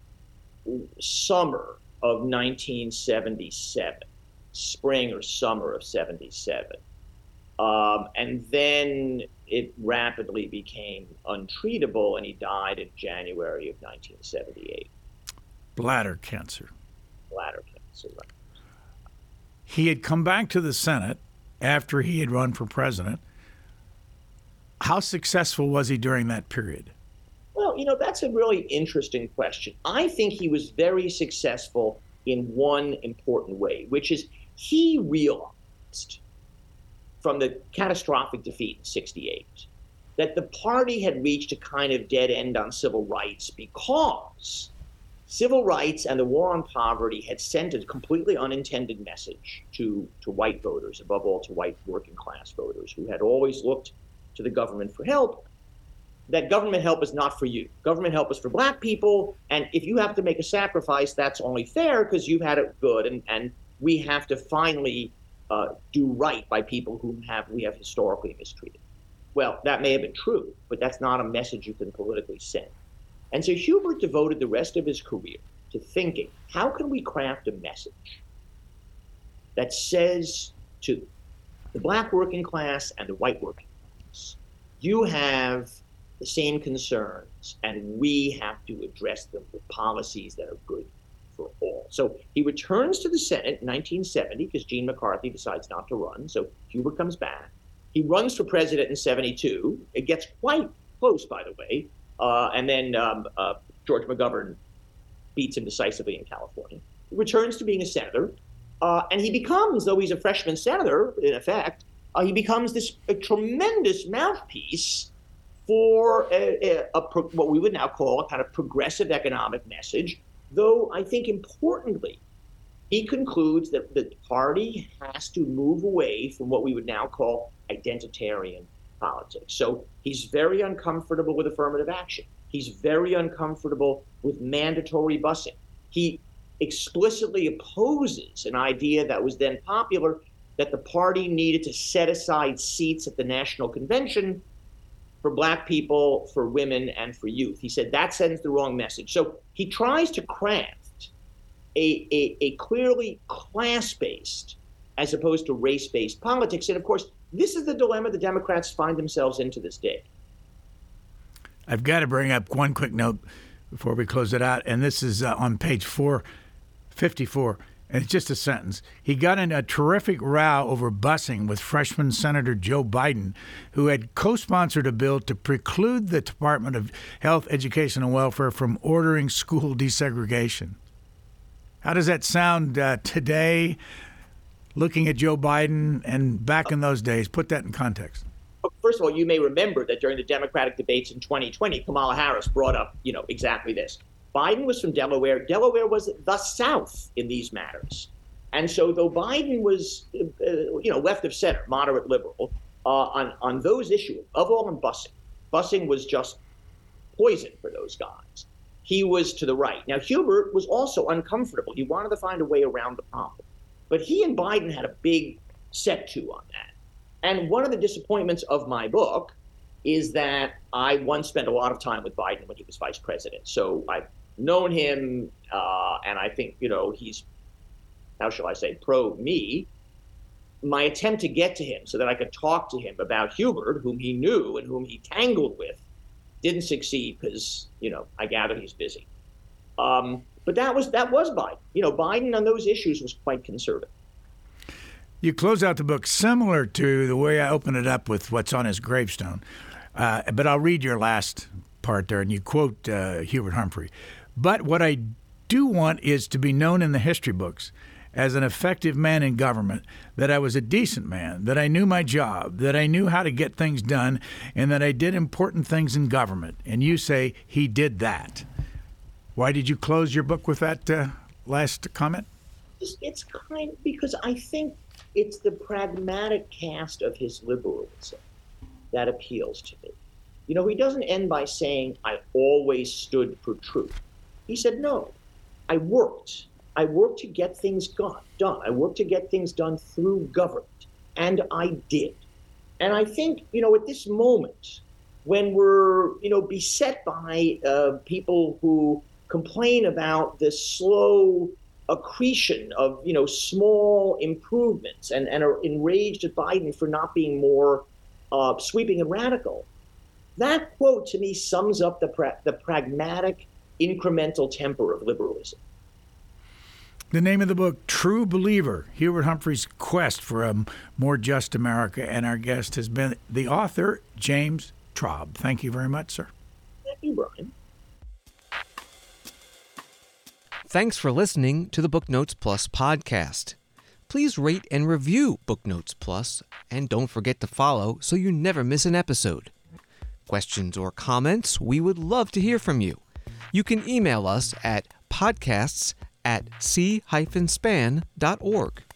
summer of nineteen seventy-seven, spring or summer of seventy-seven. Um, and then it rapidly became untreatable, and he died in January of nineteen seventy-eight. Bladder cancer. Bladder cancer, right. He had come back to the Senate after he had run for president. How successful was he during that period? Well, you know, that's a really interesting question. I think he was very successful in one important way, which is he realized from the catastrophic defeat in sixty-eight that the party had reached a kind of dead end on civil rights, because civil rights and the war on poverty had sent a completely unintended message to, to white voters, above all to white working class voters who had always looked to the government for help, that government help is not for you. Government help is for black people, and if you have to make a sacrifice, that's only fair because you've had it good, and, and we have to finally uh, do right by people whom have we have historically mistreated. Well, that may have been true, but that's not a message you can politically send. And so Hubert devoted the rest of his career to thinking, how can we craft a message that says to the black working class and the white working class, you have the same concerns, and we have to address them with policies that are good for all. So he returns to the Senate in nineteen seventy because Gene McCarthy decides not to run. So Hubert comes back. He runs for president in seventy-two. It gets quite close, by the way. Uh, and then um, uh, George McGovern beats him decisively in California. He returns to being a senator. Uh, and he becomes, though he's a freshman senator, in effect, uh, he becomes this a tremendous mouthpiece for a, a, a pro, what we would now call a kind of progressive economic message, though I think importantly, he concludes that the party has to move away from what we would now call identitarian politics. So he's very uncomfortable with affirmative action. He's very uncomfortable with mandatory busing. He explicitly opposes an idea that was then popular, that the party needed to set aside seats at the National Convention for black people, for women, and for youth. He said that sends the wrong message. So he tries to craft a, a, a clearly class-based as opposed to race-based politics. And of course, this is the dilemma the Democrats find themselves in to this day. I've got to bring up one quick note before we close it out, and this is uh, on page four fifty-four, and it's just a sentence. He got in a terrific row over busing with freshman Senator Joe Biden, who had co-sponsored a bill to preclude the Department of Health, Education, and Welfare from ordering school desegregation. How does that sound uh, today, looking at Joe Biden and back in those days? Put that in context. First of all, you may remember that during the Democratic debates in twenty twenty, Kamala Harris brought up, you know, exactly this. Biden was from Delaware. Delaware was the South in these matters. And so though Biden was, uh, you know, left of center, moderate liberal, uh, on, on those issues, of all on busing, busing was just poison for those guys. He was to the right. Now, Hubert was also uncomfortable. He wanted to find a way around the problem. But he and Biden had a big set-to on that. And one of the disappointments of my book is that I once spent a lot of time with Biden when he was vice president. So I've known him, uh, and I think, you know, he's, how shall I say, pro-me. My attempt to get to him so that I could talk to him about Hubert, whom he knew and whom he tangled with, didn't succeed because, you know, I gather he's busy. Um, but that was that was Biden. You know, Biden on those issues was quite conservative. You close out the book similar to the way I open it up with what's on his gravestone. Uh, but I'll read your last part there, and you quote uh, Hubert Humphrey. But what I do want is to be known in the history books as an effective man in government, that I was a decent man, that I knew my job, that I knew how to get things done, and that I did important things in government. And you say he did that. Why did you close your book with that uh, last comment? It's, it's kind of because I think it's the pragmatic cast of his liberalism that appeals to me. You know, he doesn't end by saying, I always stood for truth. He said, no, I worked. I worked to get things got, done. I worked to get things done through government, and I did. And I think, you know, at this moment, when we're, you know, beset by uh, people who complain about the slow accretion of, you know, small improvements and, and are enraged at Biden for not being more uh, sweeping and radical, that quote to me sums up the pra- the pragmatic, incremental temper of liberalism. The name of the book, True Believer, Hubert Humphrey's Quest for a More Just America, and our guest has been the author, James Traub. Thank you very much, sir. Thank you, Brian. Thanks for listening to the Booknotes Plus podcast. Please rate and review Booknotes Plus, and don't forget to follow so you never miss an episode. Questions or comments, we would love to hear from you. You can email us at podcasts at c dash span dot org.